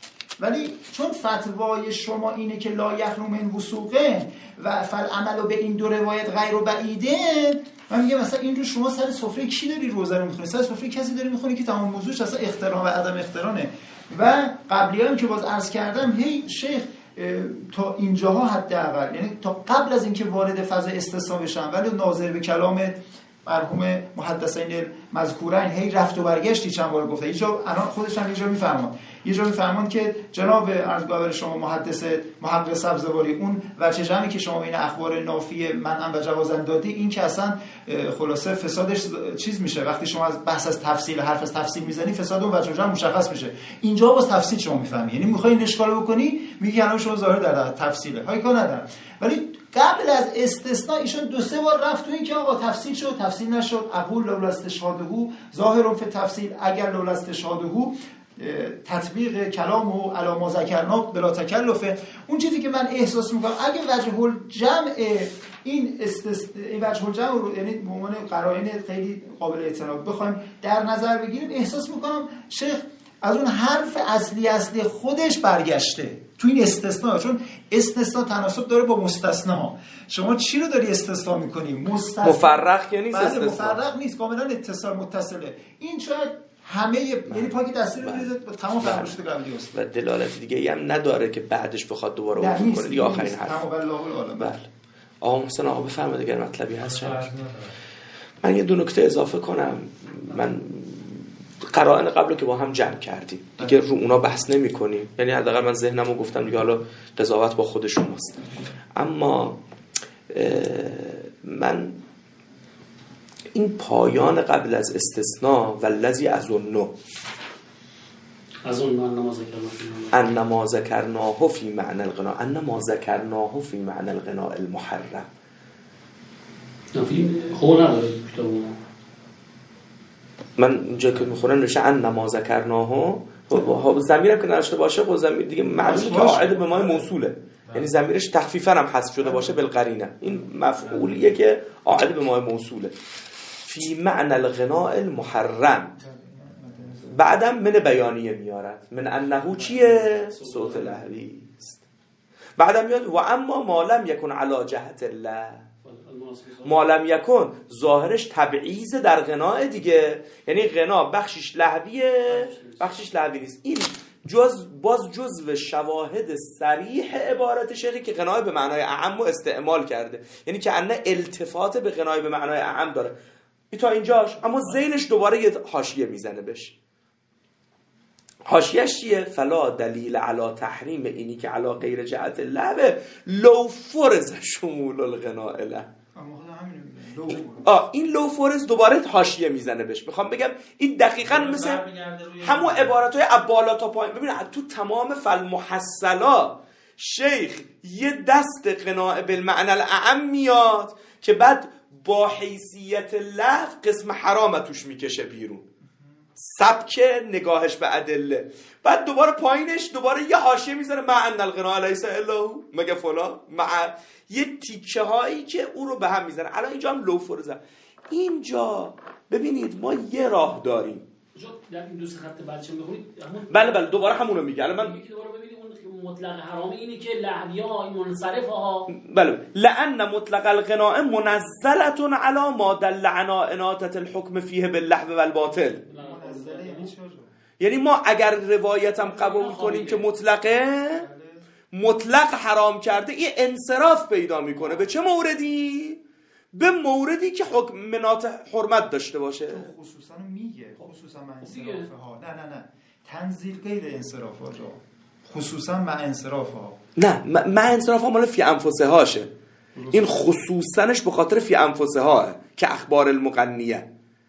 ولی چون فتوای شما اینه که لا یخلو من وثوقه و فالعمل به این دو روایت غیر بعیده، من میگم مثلا این رو شما سر سفره کی داری روزه رو میخونی؟ سر سفره کسی داری میخونی که تمام موضوعش اصلا اخترام و عدم اخترانه. و قبلی هم که باز عرض کردم هی شیخ تا اینجاها حداقل، یعنی تا قبل از اینکه وارد فاز استثناء بشن ولی ناظر به کلام مرحوم محدثین مذکورین هی رفت و برگشتی چند بار گفته. یه جا الان خودش هم یه جا میفرمان یه جا میفرمان که جناب عرض باور شما محدث محقق سبزواری اون وجه جمعی که شما این اخبار نافی منعم و جوازن دادی، این که اصلا خلاصه فسادش چیز میشه وقتی شما از بحث از تفصیل حرف از تفصیل میزنی، فساد اون وجه جمع مشخص میشه. اینجا باز تفصیل شما میفهمی، یعنی میخوای این اشکال بکنی میگی الان شما ظاهر در تفصیله های کار ندارم، ولی قبل از استثناء ایشون دو سه بار رفت تو این که آقا تفصیل شد تفصیل نشد، اقول لولا استشهاده ظاهر فی تفصیل، اگر لولا استشهاده تطبیق کلام و علی ما ذکرنا بلا تکلف. اون چیزی که من احساس میکنم اگه وجه الجمع این استث... وجه الجمع رو یعنی به عنوان قرائن خیلی قابل اعتماد بخوایم در نظر بگیریم، احساس میکنم شیخ از اون حرف اصلی اصلی خودش برگشته تو این استثناء، چون استثناء تناسب داره با مستثنا. شما چی رو داری استثناء میکنی؟ مستثنا مفرق که نیست، استثناء مفرق نیست، کاملا اتصال متصله. این شاید همه یعنی پاکی دستی رو بریزید تمام فرمایشات قبلی است و دلالت دیگه هم نداره که بعدش بخواد دوباره اون کنه دیگه. آخرین حرف تمام الله العالم. بله آقا محسن آقا بفرمایید اگر مطلبی هست شما. من یه دو نکته اضافه کنم. من قرائن قبل که با هم جمع کردیم دیگه رو اونا بحث نمی کنیم، یعنی حداقل من ذهنمو گفتم دیگه، حالا قضاوت با خود شماست. اما من این پایان قبل از استثناء و الذی اظنه اظن ان ما ذکرناه فی معنی الغناء ان ما ذکرناه فی معنی الغناء المحرم، نفی خود نداره کتابو. من اینجا که میخونم نوشته ان ما ذکرناه، ضمیرم که نوشته باشه خود ضمیر دیگه معلومه که عائد به ما موصوله، یعنی ضمیرش تخفیفاً هم حذف شده باشه بالقرینه. این مفعولیه که عائد به ما موصوله. فی معنی الغناء المحرم. بعدم من بیانیه میارد، من انه چیه؟ صوت لهوی است. بعدم میاد و اما ما لم یکن علی جهت الله، ما لم یکن ظاهرش تبعیض در غناء دیگه، یعنی غنا بخشش لهویه بخشش لهوی نیست. این جز باز جزو شواهد صریح عبارت شیخی که غنای به معنای اعم رو استعمال کرده، یعنی که انه التفات به غنای به معنای اعم داره. این تا اینجاش، اما زینش دوباره یه حاشیه میزنه بهش. حاشیه‌اش چیه؟ فلا دلیل علی تحریم اینی که علی غیر جهت الله لو فرض شمول الغناء له. آه این لو فرض دوباره حاشیه میزنه بهش. میخوام بگم این دقیقاً مثل همون عبارت‌های ابالا تا پایین. ببین تو تمام فالمحصلا شیخ یه دست غناء بالمعنى الاعم میاد که بعد با حیثیت لفظ قسم حرام توش میکشه بیرون، سبک نگاهش به ادله. بعد دوباره پایینش دوباره یه حاشیه میذاره مع ان الغناء لیس الا هو، مگه فلان، مع یه تیکه هایی که او رو به هم میزنه. الان اینجا هم لو فرضه. اینجا ببینید ما یه راه داریم. در این دو سه خط بعد چه میخونید؟ بله بله دوباره همون رو میگه. الان من دوباره ببینید اون مطلق حرام اینه که لهویا این منصرف ها. بله لأن مطلق الغناء منزلة على ما دل عناء الحكم فيه باللهو والباطل. یعنی ما اگر روایتم قبول کنیم که مطلقه مطلق حرام کرده، این انصراف پیدا میکنه. به چه موردی؟ به موردی که حکم مناط حرمت داشته باشه. خصوصا میگه خصوصا مع انصراف ها. نه نه نه تنزیل غیر انصراف ها جا. خصوصا مع انصراف ها. نه مع انصراف ها مال فی انفسه هاشه. این خصوصاًش به خاطر فی انفسه ها که اخبار المغنیه.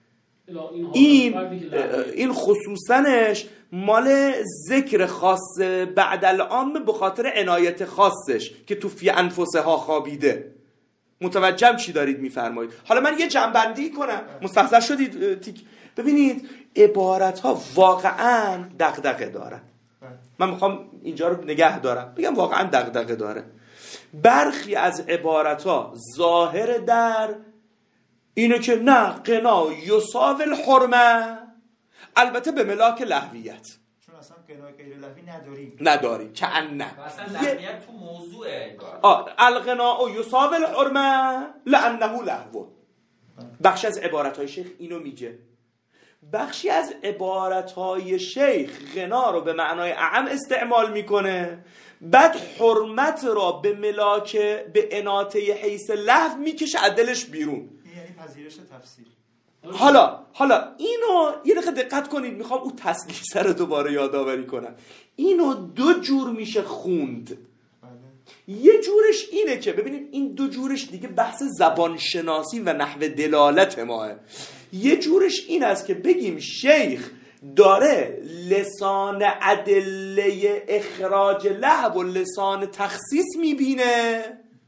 این این خصوصاًش مال ذکر خاص بعد العام به خاطر عنایت خاصش که تو فی انفسه ها خوابیده. متوجهم چی دارید میفرمایید؟ حالا من یه جنبندی کنم. مستحضر شدید؟ تیک. ببینید عبارت ها واقعاً دغدغه دارن. من میخوام اینجا رو نگه دارم بگم واقعاً دغدغه داره. برخی از عبارت ها ظاهر در اینه که نه غنا یصاوی الحرمه، البته به ملاک لهویت، چون اصلا غنا غیر لهوی نداریم نداریم که ان نه اصلا لهویت تو موضوعه. آه الغنا یصاوی الحرمه لانه لهو. بخش از عبارت های شیخ اینو میگه. بخشی از عبارت های شیخ غنا رو به معنای اعم استعمال میکنه، بعد حرمت را به ملاک به اناته حیث لهو میکشه عدلش بیرون. یعنی پذیرش تفسیر. حالا حالا اینو یه دقیقه دقت کنید، میخوام اون تسلیسه رو دوباره یادآوری کنم. اینو دو جور میشه خوند. یه جورش اینه که ببینید این دو جورش دیگه بحث زبان شناسی و نحو دلالت ماه. یه جورش این است که بگیم شیخ داره لسان ادله اخراج لهو و لسان تخصیص میبینه،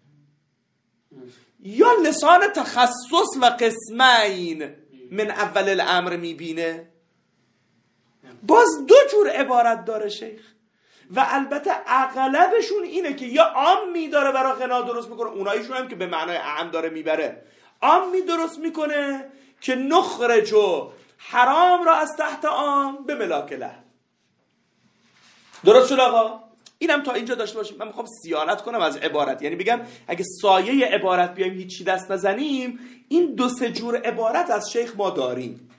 یا لسان تخصص و قسمین من اول الامر میبینه. باز دو جور عبارت داره شیخ و البته اغلبشون اینه که یا عام می داره برای غنا درست میکنه، اوناییشون هم که به معنای اعم داره میبره عام می درست میکنه که نخرجو حرام را از تحت عام به ملاک له. درست شد آقا؟ اینم تا اینجا داشته باشیم. من میخوام صیانت کنم از عبارت، یعنی بگم اگه سایه عبارت بیایم هیچی دست نزنیم، این دو سه جور عبارت از شیخ ما داریم.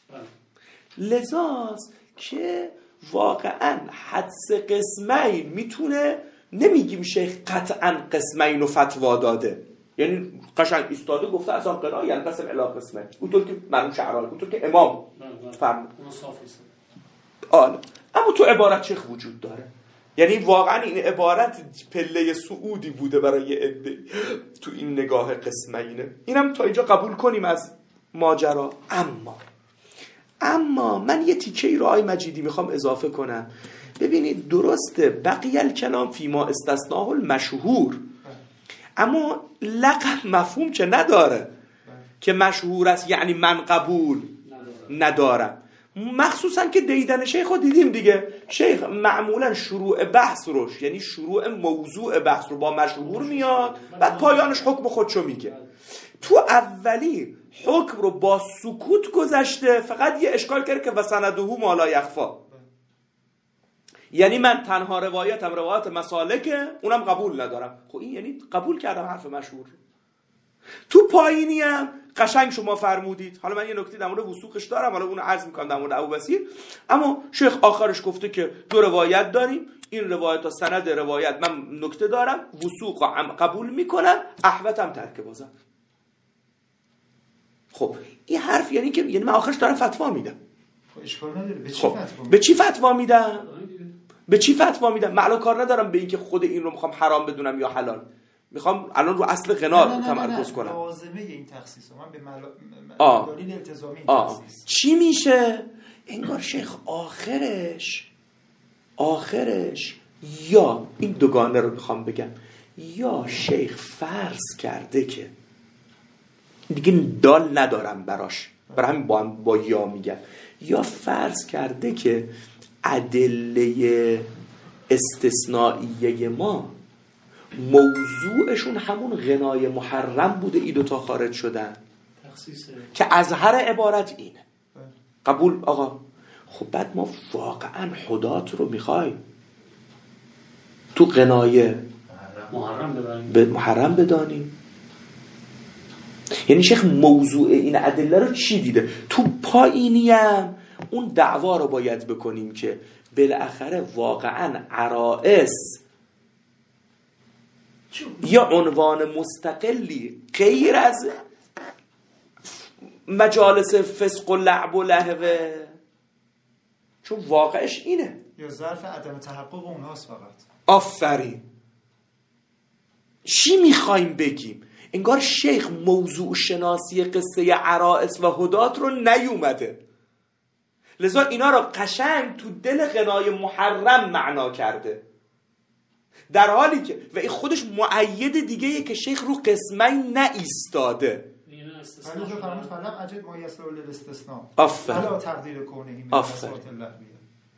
لذاست که واقعا حدس قسمین میتونه، نمیگیم شیخ قطعا قسمین و فتوا داده، یعنی قشنگ ایستاده گفته اصلا قرآن یعنی قسم الی قسمین، اونطور که مرحوم شعرانی، اونطور که امام فرمود. آره اما تو عبارت شیخ وجود داره، یعنی واقعا این عبارت پله صعودی بوده برای عده تو این نگاه قسمینه. اینم تا اینجا قبول کنیم از ماجرا. اما اما من یه تیکه ای رو آی مجیدی میخوام اضافه کنم. ببینید درسته بقیه الکلام فیما استثناء المشهور، اما لقب مفهوم که نداره که مشهور است یعنی من قبول ندارم. مخصوصا که دیدن شیخ رو دیدیم دیگه. شیخ معمولا شروع بحث روش، یعنی شروع موضوع بحث رو با مشهور میاد، بعد پایانش حکم خودشو میگه. تو اولی حکم رو با سکوت گذشته، فقط یه اشکال کرده که وسنده ما لا یخفا، یعنی من تنها روایتم روایت مسالکه، اونم قبول ندارم. خب این یعنی قبول کردم حرف مشهور. تو پایینی هم قشنگ شما فرمودید. حالا من یه نکته در مورد وثوقش دارم، حالا اون عرض میکنم در مورد ابوبصیر، اما شیخ آخرش گفته که دو روایت داریم، این روایت ها سند روایت من نکته دارم، وثوق قبول میکنم، احوتم ترک بازم. خب این حرف یعنی که یعنی من آخرش دارم فتوا میدم. خب اشکال نداره. به چی خب فتوا به چی فتوا میدم؟ به چی فتوا میدم؟ معلوم کار ندارم به این که خود این رو میخوام حرام بدونم یا حلال. میخوام الان رو اصل غنا تمرکز کنم. لازمه این تخصیص من به ملا... دلیل التزامی این تخصیص. چی میشه؟ انگار شیخ آخرش آخرش یا این دوگانه رو میخوام بگم، یا شیخ فرض کرده که دیگه دال ندارم براش، برای همین با, با یا میگم، یا فرض کرده که ادله استثنائیه ما موضوعشون همون غنای محرم بوده، ای دوتا خارج شدن تخصیصه. که از هر عبارت اینه. قبول آقا؟ خب بعد ما واقعا حدات رو میخوایم تو غنای محرم بدانیم به محرم بدانیم. یعنی شیخ موضوع این ادله رو چی دیده؟ تو پایینیم اون دعوا رو باید بکنیم که بالاخره واقعا عرائس یا عنوان مستقلی غیر از مجالس فسق و لعب و لهوه، چون واقعش اینه، یا ظرف عدم تحقق اونهاست فقط. آفرین. چی میخوایم بگیم؟ انگار شیخ موضوع شناسی قصه عرائس و هدات رو نیومده، لذا اینا رو قشنگ تو دل غنای محرم معنا کرده، در حالی که و این خودش مؤید دیگه که شیخ رو قسمین نایستاده. ولی جو فرمود فلم عجب ما یسلو للاستثناء آفرین. فلا تقدیر کنه این آفرین. مسائل اللهویه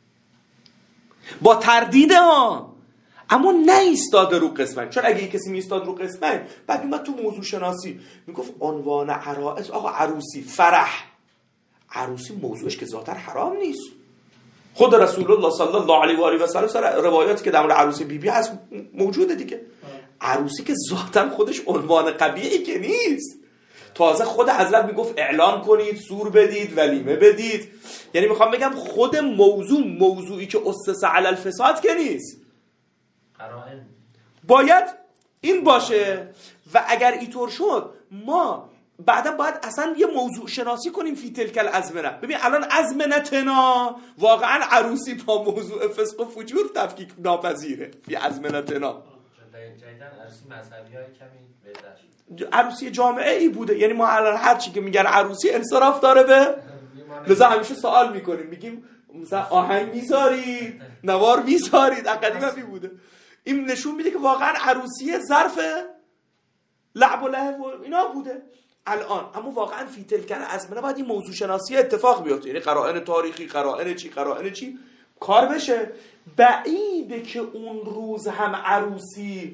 با تردید ها، اما نایستاده رو قسمین. چون اگه کسی میستاد رو قسمین، بعد میاد تو موضوع شناسی میگفت عنوان عرائس، آقا عروسی فرح، عروسی موضوعش که ذاتاً حرام نیست. خود رسول الله صلی الله علیه و آله و سلم سر روایاتی که در مورد عروسی بیبی بی هست موجوده دیگه. عروسی که ذاتاً خودش عنوان قبیحی که نیست، تازه خود حضرت میگفت اعلان کنید، سور بدید، ولیمه بدید. یعنی میخوام بگم خود موضوع موضوعی که اسس علی الفساد که نیست، قرائن باید این باشه. و اگر اینطور شد ما بعدا باید اصلا یه موضوع شناسی کنیم فی تلک الازمنه. ببین الان ازمنتنا واقعا عروسی با موضوع فسق و فجور تفکیک ناپذیره. فی ازمنتنا جدیدن عروسی مذهبی های کمی بهتر شد، عروسی جامعه ای بوده. یعنی ما الان هر چی که میگن عروسی انصراف داره به لذا همیشه سوال میکنیم، میگیم مثلا آهنگ میذارید، نوار میذارید، قدیم هم بوده. این نشون میده که واقعا عروسی ظرف لعب و لهو و اینا بوده الان. اما واقعا فی تلک الازمنه باید این موضوع شناسی اتفاق بیفته، یعنی قرائن تاریخی، قرائن چی قرائن چی کار بشه. بعیده که اون روز هم عروسی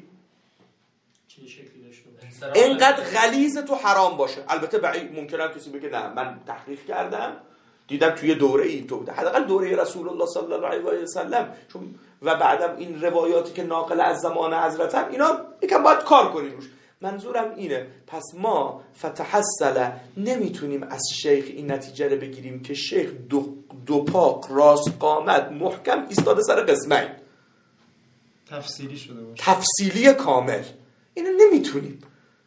چه شکلی داشته اینقدر غلیظ تو حرام باشه. البته بعید ممکنه کسی بگه نه من تحقیق کردم دیدم توی دوره این تو بوده، حداقل دوره رسول الله صلی الله علیه و سلم، چون و بعدم این روایاتی که ناقل از زمان حضرتن اینا یکم باید کار کنیم روش. منظورم اینه پس ما فتحصل نمیتونیم از شیخ این نتیجه رو بگیریم که شیخ دو, دو پاک راست قامت محکم ایستاده سر قسمین تفصیلی شده باشه، تفصیلی کامل. اینو نمیتونیم.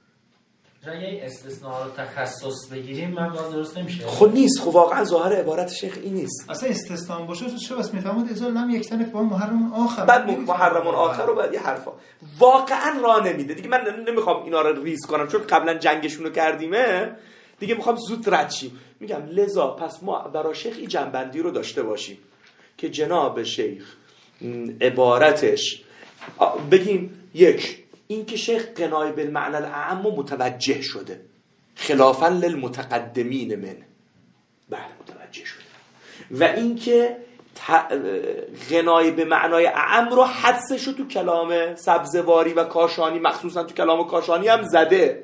اگه استثناء رو تخصص بگیریم من باز درست نمیشه. خب نیست. خب واقعا ظاهر عبارت شیخ این نیست. اصلا استثناء باشه چه بس میفهمید ازال لم یکتنف با محرم آخر، بعد محرم آخر رو بعد یه حرفا واقعا راه نمیده دیگه. من نمیخوام اینا رو ریز کنم چون قبلا جنگشون رو کردیمه دیگه، میخوام زود رد شیم. میگم لذا پس ما برای شیخ این جنبندی رو داشته باشیم که جناب شیخ عبارتش بگیم یک این که شیخ قنای بالمعنى الاعم متوجه شده خلافا للمتقدمین من، بله متوجه شده. و اینکه غنای به معنای اعم رو حدسش رو تو کلام سبزواری و کاشانی، مخصوصا تو کلام کاشانی هم زده،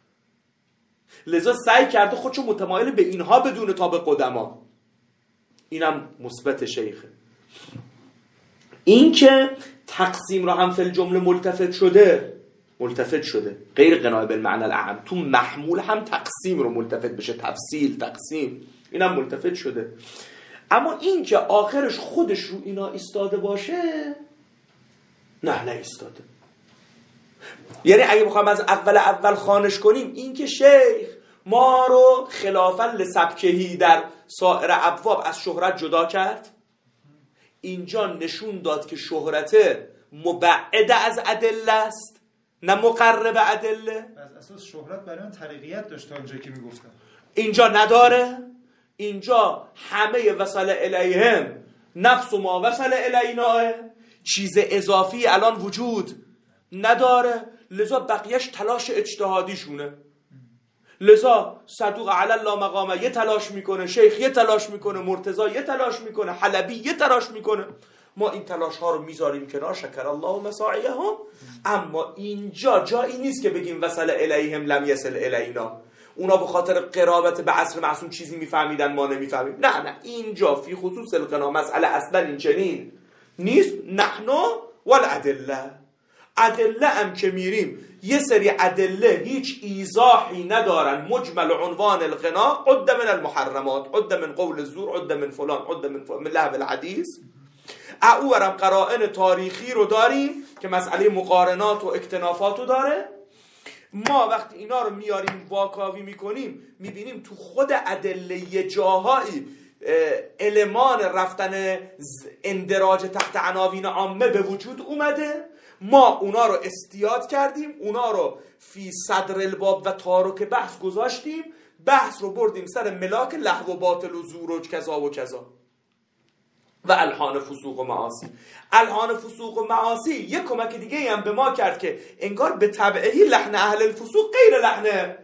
لذا سعی کرده خودشو متمایل به اینها بدون تا به قدما. اینم مثبت شیخه. این که تقسیم رو هم فی الجمله ملتفت شده ملتفت شده غیر غنای بالمعنی الاعم، تو محمول هم تقسیم رو ملتفت بشه، تفصیل تقسیم، اینم ملتفت شده. اما این که آخرش خودش رو اینا ایستاده باشه، نه نه ایستاده. یعنی اگه بخوام از اول اول خانش کنیم، این که شیخ ما رو خلافا لسبکهی در سایر ابواب از شهرت جدا کرد، اینجا نشون داد که شهرت مبعد از ادله است نه مقرب ادله. از اساس شهرت برای من طریقیت داشت تا اونجا که میگفتم، اینجا نداره. اینجا همه وصل الیهم نفس و ما وصل الینا، چیز اضافی الان وجود نداره، لذا بقیهش تلاش اجتهادیشونه. لذا صدوق علی الله مقامه یه تلاش میکنه، شیخ یه تلاش میکنه، مرتضی یه تلاش میکنه، حلبی یه تلاش میکنه. ما این تلاش ها رو میذاریم کنار، شکر الله مساعیهم. اما اینجا جایی نیست که بگیم وصل الیهم لم یصل الینا، اونا به خاطر قرابت به عصر معصوم چیزی میفهمیدن ما نمیفهمیم. نه نه، اینجا فی خصوص القنا مسئله اصلا این چنین نیست. نحن والادله، ادله هم که میریم یه سری ادله هیچ ایضاحی ندارن، مجمل عنوان الغنا عد من المحرمات، عد من قول الزور، عد من فلان، عد من, من لهو الحدیث. اورم قرائن تاریخی رو داریم که مسئله مقارنات و اکتنافات رو داره. ما وقتی اینا رو میاریم واکاوی میکنیم، میبینیم تو خود ادله یه جاهایی المان رفتن اندراج تحت عناوین عامه به وجود اومده، ما اونا رو استیاد کردیم، اونا رو فی صدر الباب و تارک بحث گذاشتیم، بحث رو بردیم سر ملاک لهو و باطل و زور و کذا و کذا و الحان فسوق و معاصی. الحان فسوق و معاصی یک کمک دیگه هم به ما کرد که انگار به تبعهی لحن اهل الفسوق غیر لحنه،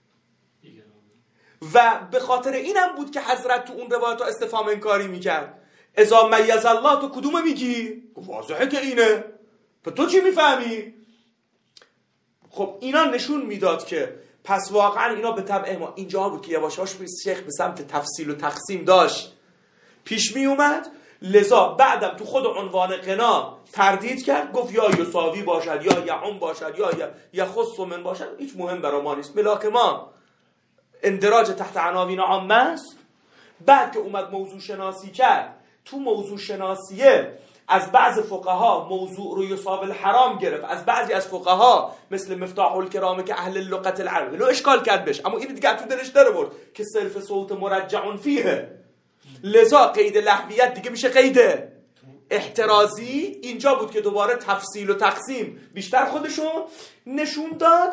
و به خاطر اینم بود که حضرت تو اون روایت استفهام انکاری میکرد. اذا میز الله، تو کدومه میگی؟ واضحه که اینه، تو تو چی میفهمی؟ خب اینا نشون میداد که پس واقعا اینا به تبع ما. اینجا بود که یواشاش شیخ به سمت تفصیل و تقسیم داشت پیش می اومد. لذا بعدم تو خود عنوان غنا تردید کرد، گفت یا یساوی باشد یا یعم باشد یا یخص من باشد، هیچ مهم برای ما نیست. ملاک ما اندراج تحت عناوین عامه است. بعد که اومد موضوع شناسی کرد، تو موضوع شناسیه از بعض فقها موضوع رو یصاب الحرام گرفت، از بعضی از فقها مثل مفتاح الکرام که اهل لغت العرب لو اشکال کرد بش، اما این دیگه تو دلش در برد که صرف صوت مرجع فیه، لذا قید لهویت دیگه میشه قید احترازی. اینجا بود که دوباره تفصیل و تقسیم بیشتر خودشون نشون داد.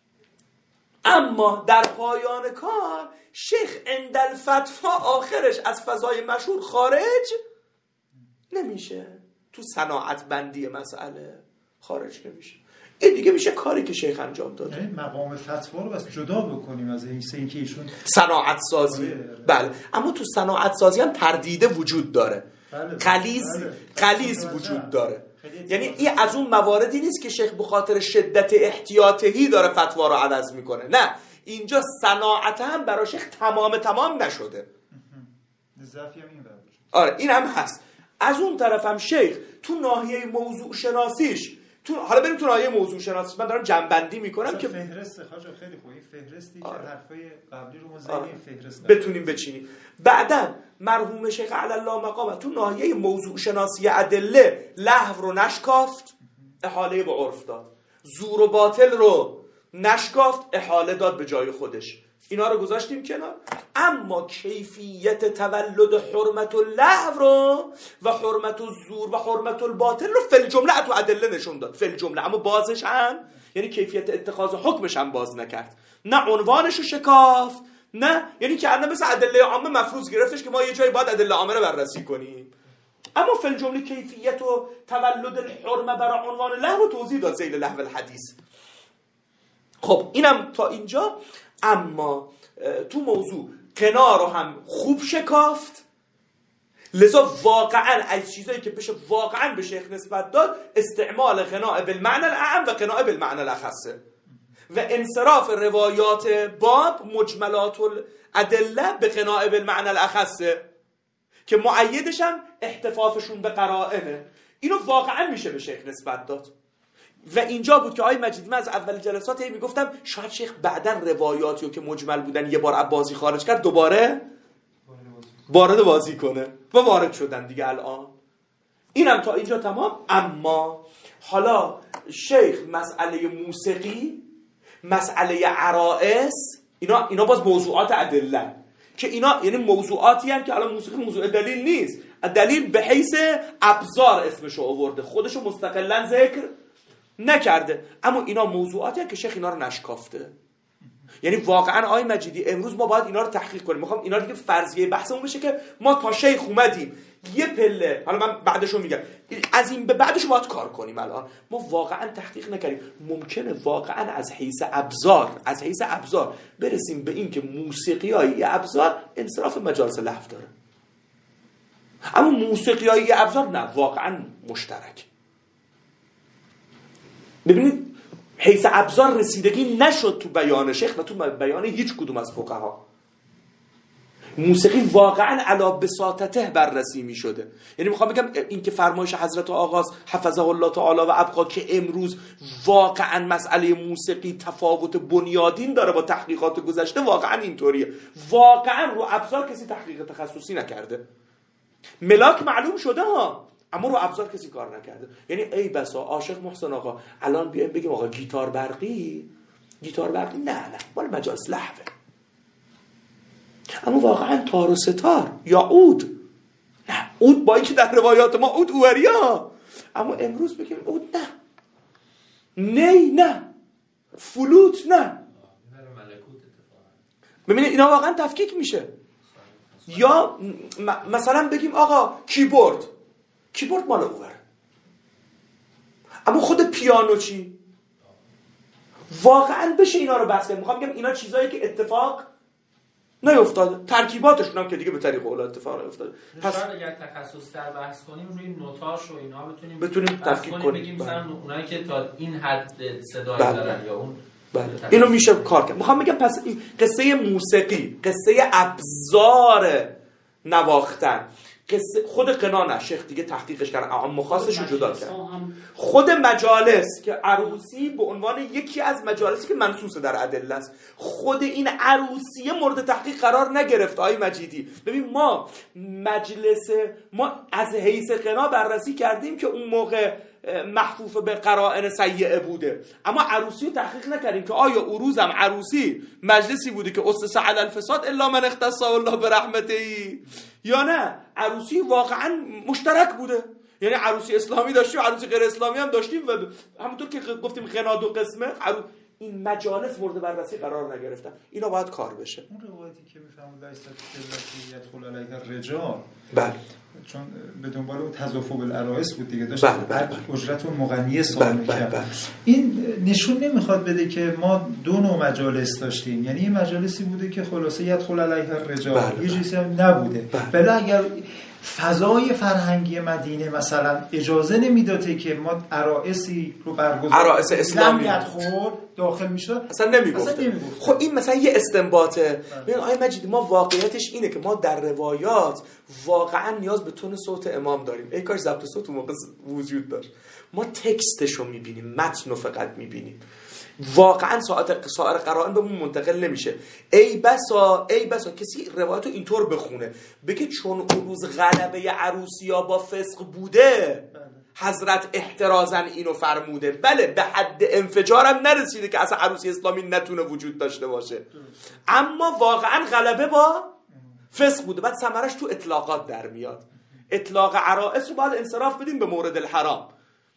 اما در پایان کار شیخ اندل فتوا آخرش از فضای مشهور خارج نمیشه، تو صناعت بندی مسئله خارج نمیشه. این دیگه میشه کاری که شیخ انجام داده. یعنی مقام فتوا رو بس جدا بکنیم از این سه که ایشون صناعت سازی. بله، اما تو صناعت سازی هم تردیده وجود داره، غلیظ غلیظ وجود داره. یعنی این از اون مواردی نیست که شیخ به خاطر شدت احتیاطی داره فتوا رو عوض میکنه، نه، اینجا صناعت هم برای شیخ تمام تمام نشده. ضعفی هم این بود. آره این هم هست. از اون طرف هم شیخ تو ناحیه موضوع شناسیش، تو حالا بریم تو ناحیه موضوع شناسیش، من دارم جنبندی میکنم که فهرست خواجه خیلی خوبی، فهرستی آره. که حرفای قبلی رو ما زدیم آره. فهرست بتونیم بچینیم. بعدن مرحوم شیخ علی الله مقامه تو ناحیه موضوع شناسی ادله لهو رو نشکافت، احاله به عرف داد، زور و باطل رو نشکافت، احاله داد به جای خودش. اینا رو گذاشتیم کنار. اما کیفیت تولد حرمت اللهو رو و حرمت الزور و حرمت الباطل رو فل جمله تو ادله نشون داد، فل جمله. اما بازش هم یعنی کیفیت اتخاذ حکمش هم باز نکرد، نه عنوانش رو شکافت، نه یعنی که الان مثل ادله عامه مفروض گرفتش که ما یه جایی باید ادله عامه رو بررسی کنیم، اما فل جمله کیفیت و تولد الحرمه برای عنوان لهو توضیح داد ذیل لهو الحدیث. خب اینم تا اینجا. اما تو موضوع قنا رو هم خوب شکافت، لذا واقعا از چیزایی که بشه واقعا به شیخ نسبت داد استعمال غناء بالمعنى الاعم و غناء بالمعنى الاخصه و انصراف روایات باب مجملات الادله به غناء بالمعنى الاخصه که مؤیدش هم احتفافشون به قرائنه. اینو واقعا میشه به شیخ نسبت داد و اینجا بود که آقای مجیدی من از اول جلسات هی میگفتم شاید شیخ بعداً روایاتی رو که مجمل بودن یه بار از بازی خارج کرد دوباره وارد بازی کنه و وارد شدن دیگه الان. اینم تا اینجا تمام. اما حالا شیخ مسئله موسیقی، مسئله عرائس، اینا اینا باز موضوعات ادله که اینا یعنی موضوعاتی هستند که الان موسیقی موضوع دلیل نیست، دلیل به حیث ابزار اسمشو آورده، خودشو مستقلا ذکر نکرده، اما اینا موضوعاتی هستند که شیخ اینا رو نشکافته. یعنی واقعا آقای مجیدی امروز ما باید اینا رو تحقیق کنیم. میخوام اینا دیگه فرضیه بحثمون بشه که ما تا شیخ اومدیم یه پله، حالا من بعدشو میگم، از این به بعدش باید کار کنیم. الان ما واقعا تحقیق نکردیم. ممکنه واقعا از حیث ابزار از حیث ابزار برسیم به این که موسیقیایی ابزار انصراف مجالس لهو داره، اما موسیقیایی ابزار نه، واقعا مشترک. ببینید حیث ابزار رسیدگی نشد تو بیان شیخ و تو بیان هیچ کدوم از فقها. موسیقی واقعا علا بساطته بررسی می شده. یعنی میخوام بگم این که فرمایش حضرت آغاز حفظه الله تعالی و ابقا که امروز واقعا مسئله موسیقی تفاوت بنیادین داره با تحقیقات گذشته، واقعا اینطوریه. واقعا رو ابزار کسی تحقیق تخصصی نکرده. ملاک معلوم شده ها، اما رو ابزار کسی کار نکرده. یعنی ای بسا عاشق محسن آقا الان بیایم بگیم آقا گیتار برقی گیتار برقی نه نه مال مجالس لهوه، اما واقعا تار و ستار یا عود نه، عود با اینکه در روایات ما عود اووریا، اما امروز بگیم عود نه، نی نه، فلوت نه. ببینید اینا واقعا تفکیک میشه. یا مثلا بگیم آقا کیبورد کیبورد مال اوور، اما خود پیانو چی؟ واقعا بشه اینا رو بحث کنیم. میخوام بگم اینا چیزایی که اتفاق نیفتاده، ترکیباتشون هم که دیگه به طریق اول اتفاق نیفتاده. پس اگر تخصص در بحث کنیم روی نوتاش و اینا بتونیم بتونیم تفکیک کنیم. بگیم مثلا اونایی که تا این حد صدای دارن یا اون بله. اینو میشه کار کرد. میخوام بگم پس این قصه موسیقی، قصه ابزار نواختن، قصه خود قنا شیخ دیگه تحقیقش کرد، اعم خاصش رو جدا کرد. خود مجالس که عروسی به عنوان یکی از مجالسی که منصوص در ادله است، خود این عروسیه مورد تحقیق قرار نگرفت. آقای مجیدی ببین ما مجلس ما از حیث قنا بررسی کردیم که اون موقع محفوف به قرائن سیئه بوده، اما عروسی رو تحقیق نکردیم که آیا عروس هم عروسی مجلسی بوده که اسس علی الفساد الا من اختص الله برحمته یا نه عروسی واقعا مشترک بوده. یعنی عروسی اسلامی داشتیم، عروسی غیر اسلامی هم داشتیم و همونطور که گفتیم غنا دو قسمه. عروس این مجالس مورد بررسی قرار نگرفتن. اینا باید کار بشه. اون روایتی که میفهمون لیست یدخل علیه الرجال، بله، چون به دنبال اون تضافه بالعرائس بود دیگه، داشت بله بله بله. اجرت و مغنیه سوال بله می‌کرد. بله بله. این نشون نمیخواد بده که ما دو نوع مجالس داشتیم، یعنی یه مجالسی بوده که خلاصه یدخل علیه الرجال، بله یه بله. چیزی هم نبوده. بله. ولی اگر فضای فرهنگی مدینه مثلا اجازه نمیداده که ما عرائسی رو برگزار عرائس اسلامی یدخل داخل میشد، اصلا نمیگفت. خب این مثلا یه استنباطه. ببین آقای مجید ما واقعیتش اینه که ما در روایات واقعا نیاز به تون صوت امام داریم. ای کاش ضبط صوت اون موقع وجود داشت. ما تکستشو میبینیم، متنو فقط میبینیم، واقعا ساعت سایر قرائن بهمون منتقل نمیشه. ای بسا ای بسا کسی روایتو اینطور بخونه بگه چون اون روز غلبه عروسیا با فسق بوده حضرت احترازاً اینو فرموده. بله به حد انفجارم نرسیده که اصلا عروسی اسلامی نتونه وجود داشته باشه، اما واقعا غلبه با فسق بوده. بعد ثمرش تو اطلاقات در میاد. اطلاق عرائس رو باید انصراف بدیم به مورد الحرام.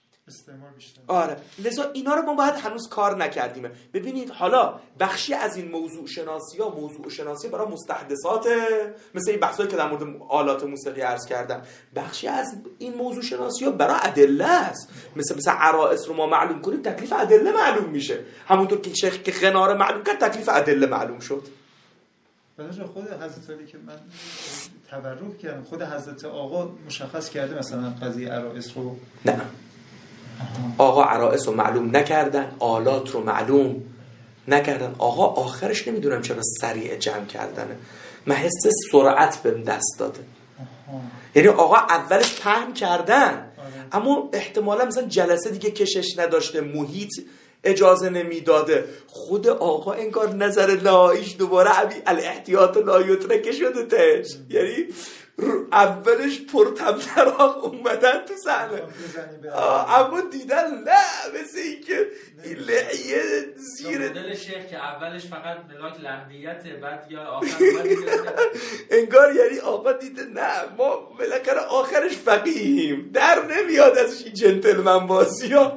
آره لذا اینا رو ما باید هنوز کار نکردیم. ببینید حالا بخشی از این موضوع شناسی ها موضوع شناسی برای مستحدثات، مثل این بحثایی که در مورد آلات موسیقی عرض کردم، بخشی از این موضوع شناسی ها برای ادله است. مثل مثل عرائس رو ما معلوم کنیم تکلیف ادله معلوم میشه، همونطور که شیخ که غنا رو معلوم کرد تکلیف ادله معلوم شد. بعدش خود حضرت علی که من تبرک کردم، خود حضرت آقا مشخص کرده مثلا قضیه عرائس رو؟ نه، آقا عرائس رو معلوم نکردن، آلات رو معلوم نکردن. آقا آخرش نمیدونم چرا سریع جمع کردنه، من حس سرعت بهم دست داده. یعنی آقا اولش پهن کردن، اما احتمالا مثلا جلسه دیگه کشش نداشته، محیط اجازه نمیداده، خود آقا انگار نظر نهاییش دوباره عبی الاحتیاط لایترکه شده تش. یعنی اولش پرتمطراق اومدن تو صحنه، اما دیدن نه، مثل این که این لحیه زیر مدل شیخ که اولش فقط ملاک لحظیته، بعد یا آخر انگار یعنی آقا دیده نه ما بالاخره آخرش فقیهیم، در نمیاد ازش این جنتلمن بازی ها.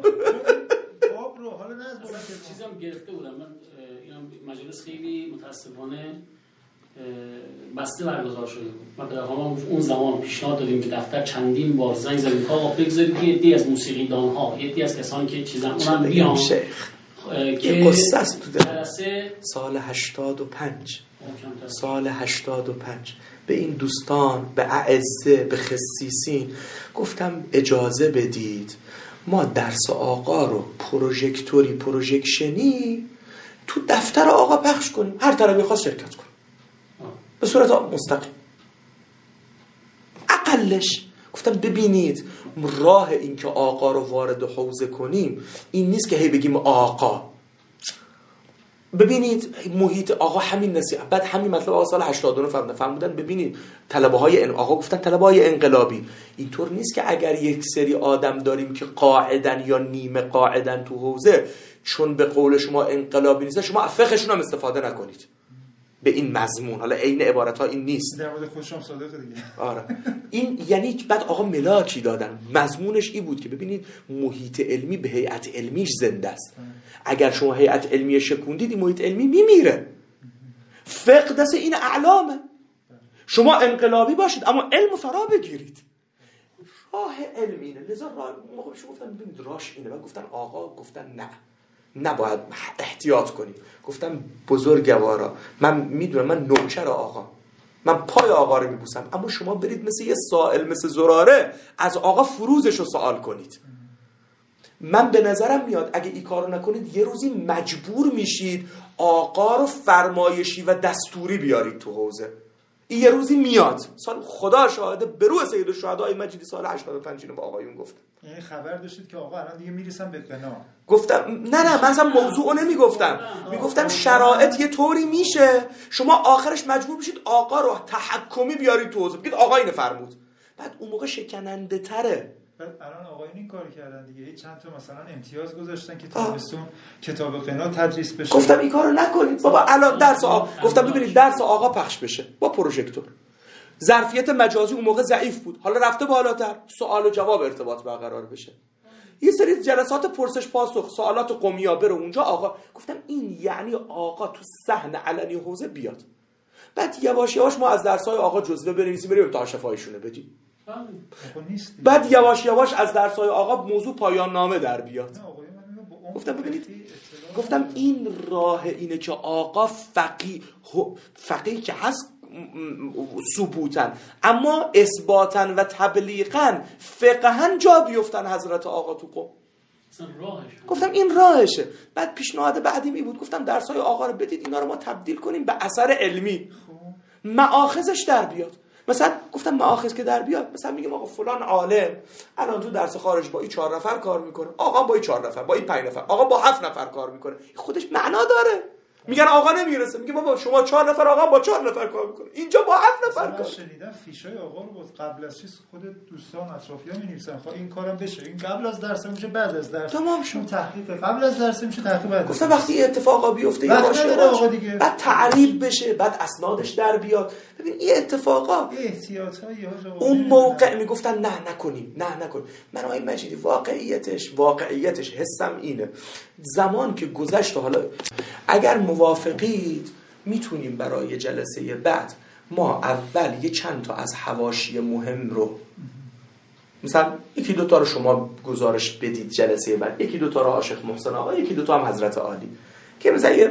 چیزم گرفته بودم من، این مجلس خیلی متاسفانه بسته برگزار شده بود. ما به همون اون زمان پیشنهاد دادیم به دفتر، چندین بار زنگ زدیم آقا بگذارید که یه از موسیقیدان ها، یه عده از کسانی که چیزا اونم بیان که قصه است تو جلسه سال هشتاد و پنج سال هشتاد و پنج به این دوستان، به اعزه، به خصیصین گفتم اجازه بدید ما درس آقا رو پروژکتوری پروژکشنی تو دفتر آقا پخش کنیم، هر طرفی خواست شرکت کنه به صورت مستقیم. اقلش گفتم ببینید راه این که آقا رو وارد حوزه کنیم این نیست که هی بگیم آقا. ببینید محیط آقا همین نصیحت، بعد همین مطلب آقا سال هشتاد و نه فهمیدن فهمیدن ببینید طلبه های آقا گفتن طلبه های انقلابی اینطور نیست که اگر یک سری آدم داریم که قاعدن یا نیمه قاعدن تو حوزه، چون به قول شما انقلابی نیست شما فقهشون هم استفاده نکنید به این مضمون. حالا عین عبارت ها این نیست، در مورد خودشم صادقه دیگه. آره این یعنی بعد آقا ملاکی دادن، مضمونش این بود که ببینید محیط علمی به هیئت علمیش زنده است. اگر شما هیئت علمی شکوندید این محیط علمی میمیره. فقه دست این اعلامه، شما انقلابی باشید اما علم فرا بگیرید. راه علمینه، لذا راه موقع شما گفتن ببینید راش اینه، بعد گفتن آقا گفتن نه نباید احتیاط کنیم. گفتم بزرگوارا من میدونم من نوکر آقا، من پای آقا رو میبوسم، اما شما برید مثل یه سائل مثل زراره از آقا فروزش رو سوال کنید. من به نظرم میاد اگه این کارو نکنید یه روزی مجبور میشید آقا رو فرمایشی و دستوری بیارید تو حوزه. این یه روزی میاد، سال خدا شاهده به روح سید الشهداء مجیدی سال هشتاد و پنج اینو با آقایون گفتم. یعنی خبر داشتید که آقا الان دیگه میرسن به قنا؟ گفتم نه نه من اصلا موضوعو نمیگفتم، میگفتم شرایط یه طوری میشه شما آخرش مجبور میشید آقا رو تحکمی بیارید تو حوزه، بگید آقا اینو فرمود، بعد اون موقع شکننده تره. بعد الان آقایون این کار کردن دیگه، چند تا مثلا امتیاز گذاشتن که تابستون کتاب قنا تدریس بشه. گفتم این کارو نکنید بابا، الان درس آقا گفتم ببینید درس آقا پخش بشه با پروژکتور. ظرفیت مجازی اون موقع ضعیف بود، حالا رفته بالاتر، سوال و جواب ارتباط برقرار بشه. یه سری جلسات پرسش پاسخ، سوالات قومیا بره اونجا آقا. گفتم این یعنی آقا تو صحنه علنی حوزه بیاد، بعد یواش یواش ما از درس‌های آقا جزوه بنویسیم بریم تا شفایشونه بدیم، بعد یواش یواش از درس‌های آقا موضوع پایان نامه در بیاد. گفتم ببینید گفتم این راه اینه که آقا فقیه فقیه که هست ثبوتن، اما اثباتن و تبلیغن فقهن جا بیفتن حضرت آقا تو قم. گفتم این راهشه. بعد پیشنهاد بعدی می بود گفتم درس‌های آقا رو بدید اینا رو ما تبدیل کنیم به اثر علمی، مآخذش در بیاد. مثلا گفتم مآخذ که در بیاد، مثلا میگم آقا فلان عالم الان تو درس خارج با این چهار نفر کار میکنه، آقا با این چهار نفر، با این پنج نفر، آقا با هفت نفر کار میکنه، خودش معنا داره. میگن آقا نمیرسه، میگه بابا شما چهار نفر آقا با چهار نفر کار میکنه، اینجا با هفت نفر کار. من شنیدم فیشای آقا رو بود قبل از چیز خود دوستان اطرافیان می‌نویسن خب این کارم بشه، این قبل از درس میشه، بعد از درس تمام شد، تحقیق قبل از درس میشه، تحقیق بعد. گفتم وقتی اتفاقا بیفته یا باشه آقا دیگه، بعد تعریب بشه، بعد اسنادش در بیاد. ببین این اتفاقا احتیاطایی اون موقع میگفتن نه نکنیم، نه نکنیم. من آقای مجیدی واقعیتش واقعیتش حسم اینه، زمان که گذشت حالا اگر موافقید میتونیم برای جلسه بعد ما اول یه چند تا از حواشی مهم رو مثلا یکی دو تا رو شما گزارش بدید جلسه بعد، یکی دو تا رو عاشق محسن آقا، یکی دو تا هم حضرت عالی، که مثلا یه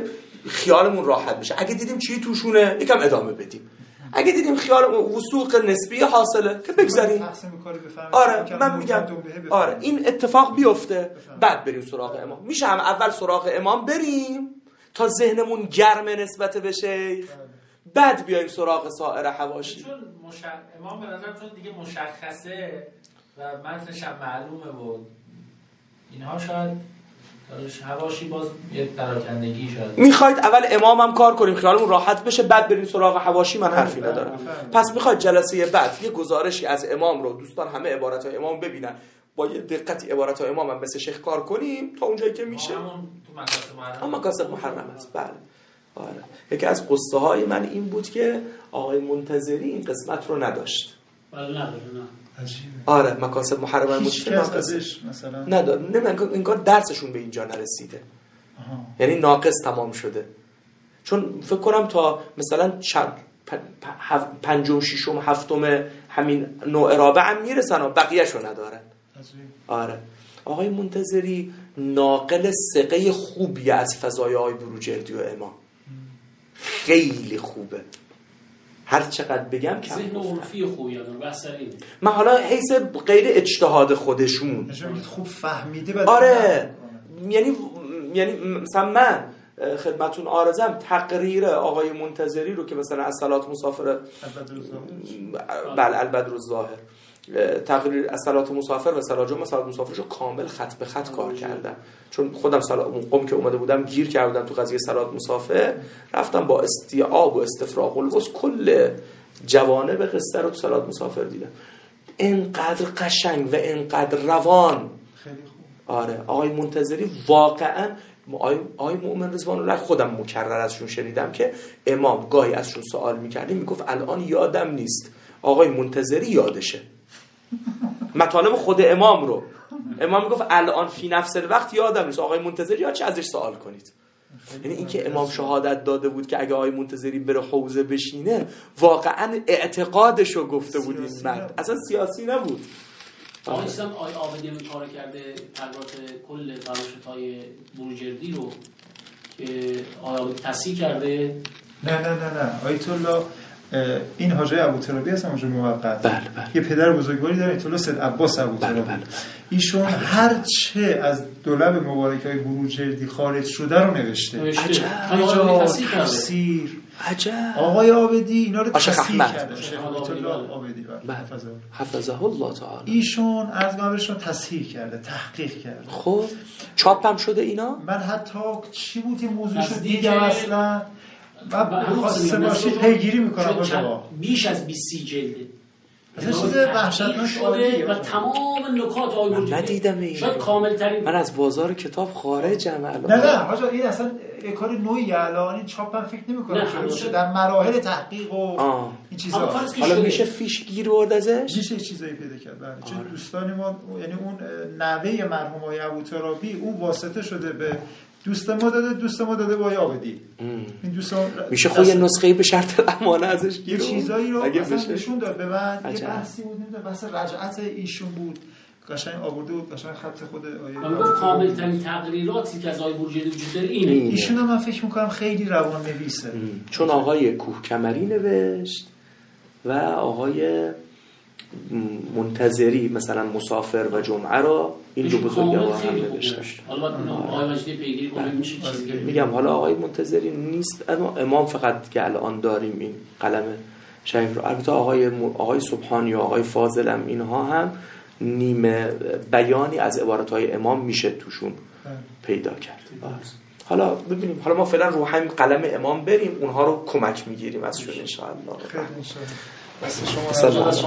خیالمون راحت بشه. اگه دیدیم چی توشونه یکم ادامه بدیم، اگه دیدیم خیال وثوق نسبی حاصله که بگذاریم. آره من میگم آره این اتفاق بیفته بعد بریم سراغ امام. میشه هم اول سراغ امام بریم تا ذهنمون گرم نسبت به شیخ، بعد بیایم سراغ سایر حواشی. چون مشخ... امام به نظر چون دیگه مشخصه و متنش هم معلومه بود اینها، شاید حواشی باز یه پراکندگی شاید. میخواید اول امام هم کار کنیم خیالمون راحت بشه بعد بریم سراغ حواشی، من حرفی ندارم. پس میخواید جلسه بعد یه گزارشی از امام رو دوستان همه عبارت‌های امام ببینن، با یه دقتی عبارت‌های امام هم مثل شیخ کار کنیم تا اونجایی که میشه. همون تو مقاصد محرم. اما مقاصد محرم است. بله. آره. یکی از قصه های من این بود که آقای منتظری این قسمت رو نداشت. بله نداره نه. آره مقاصد محرم بود که ازش مثلا نداره. نه انگار درسشون به اینجا نرسیده. آها. یعنی ناقص تمام شده. چون فکر کنم تا مثلا چند پنجم ششم هفتم همین نوع رابع هم میرسن و بقیه‌شو ندارن. آره آقای منتظری ناقل ثقه خوبی از فضایای آقای بروجردی و امام، خیلی خوبه، هر چقدر بگم کم. ذهن عرفی خوبی داره بحث اینه. من حالا حیث غیر اجتهاد خودشون نشون خوب فهمیده بعد. آره یعنی یعنی مثلا من خدمتون عارضم تقریر آقای منتظری رو که مثلا از صلات مسافر بله البدر الظاهر تقریر از صلات مسافر و صلات جمعه صلات مسافرش رو کامل خط به خط کار کردم، چون خودم صلات اون قوم که اومده بودم گیر کردم تو قضیه صلات مسافر، رفتم با استیعاب و استفراغ الوس کل جوانب قصه رو تو صلات مسافر دیدم. اینقدر قشنگ و اینقدر روان. خیلی خوب. آره آقای منتظری واقعا آقای, آقای مؤمن رضوان الله خودم مکرر ازشون شنیدم که امام گاهی ازشون سوال میکردیم میگفت الان یادم نیست، آقای منتظری یادشه. مطالب خود امام رو امام میگفت الان فی نفس الوقت یادم نیست، آقای منتظری یا چه ازش سوال کنید. یعنی این که امام شهادت داده بود که اگه آقای منتظری بره حوزه بشینه واقعا اعتقادشو گفته بود این مرد، اصلا سیاسی نبود. آقای اسلام آقای عابدی هم کار کرده تقریرات کل فراشت‌های بروجردی رو که آقای عابدی تصحیح کرده. نه نه نه نه آیت الله این حاجی ابوترابی هستن، حاجی موقت. بله بله. یه پدر بزرگواری داره ایت الله سید عباس ابوترابی. بله بله. ایشون هر چه از دولب مبارکای بروجردی خارج شده رو نوشته. نوشته. عجب تفسیر. عجب. آقای عابدی اینا رو تصحیح کرده. شیخ آیت الله عابدی حفظه الله تعالی. ایشون از قبلشون تصحیح کرده، تحقیق کرده. خب چاپ هم شده اینا؟ من حتی چی بود این موضوعشو دیدم اصلا من خواسته باشید پیگیری میکنم با بیش از بیست جلده اصلا چیز وحشتناک عالیه و تمام نکات آقای بروجردی ندیدم این شاید کامل ترین. من از بازار کتاب خارجم الان. نه نه حاجا این اصلا یک کار نوعی الان این چاپ من فکر نمی‌کنم شده در مراحل تحقیق و آه. این چیزا. حالا میشه فیش گیر ورد ازش؟ میشه چیزایی پیدا کرد. بله چون دوستان ما یعنی اون نوه مرحوم آقای ابوترابی اون واسطه شده به دوست ما داده، دوست ما داده با یابدی. این دوستان میشه خود یه نسخه‌ای به شرط امانه ازش یه چیزایی رو اگه مثلا نشون داد به من. یه بحثی بود نمیدونم بحث رجعت ایشون بود، قشنگ آورده بود، قشنگ خط خود آیه من گفت کامل ترین تقریراتی که از آقای بروجردی وجود داره اینه. ایشون هم من فکر می‌کنم خیلی روان نویسه، چون آقای کوهکمری نوشت و آقای منتظری مثلا مسافر و جمعه را این دو بزرگوار هم نوشته. حالا آقای مجدی پیگیری کنیم میشه چیزی میگم حالا آقای منتظری نیست، اما امام فقط که الان داریم این قلم شریف رو. البته آقای آقای سبحانی و آقای فاضل هم اینها هم نیمه بیانی از عبارت‌های امام میشه توشون پیدا کرد. حالا ببینیم، حالا ما فعلا رو همین قلم امام بریم، اونها رو کمک میگیریم ازشون ان شاء الله. خیلی ان شاء الله.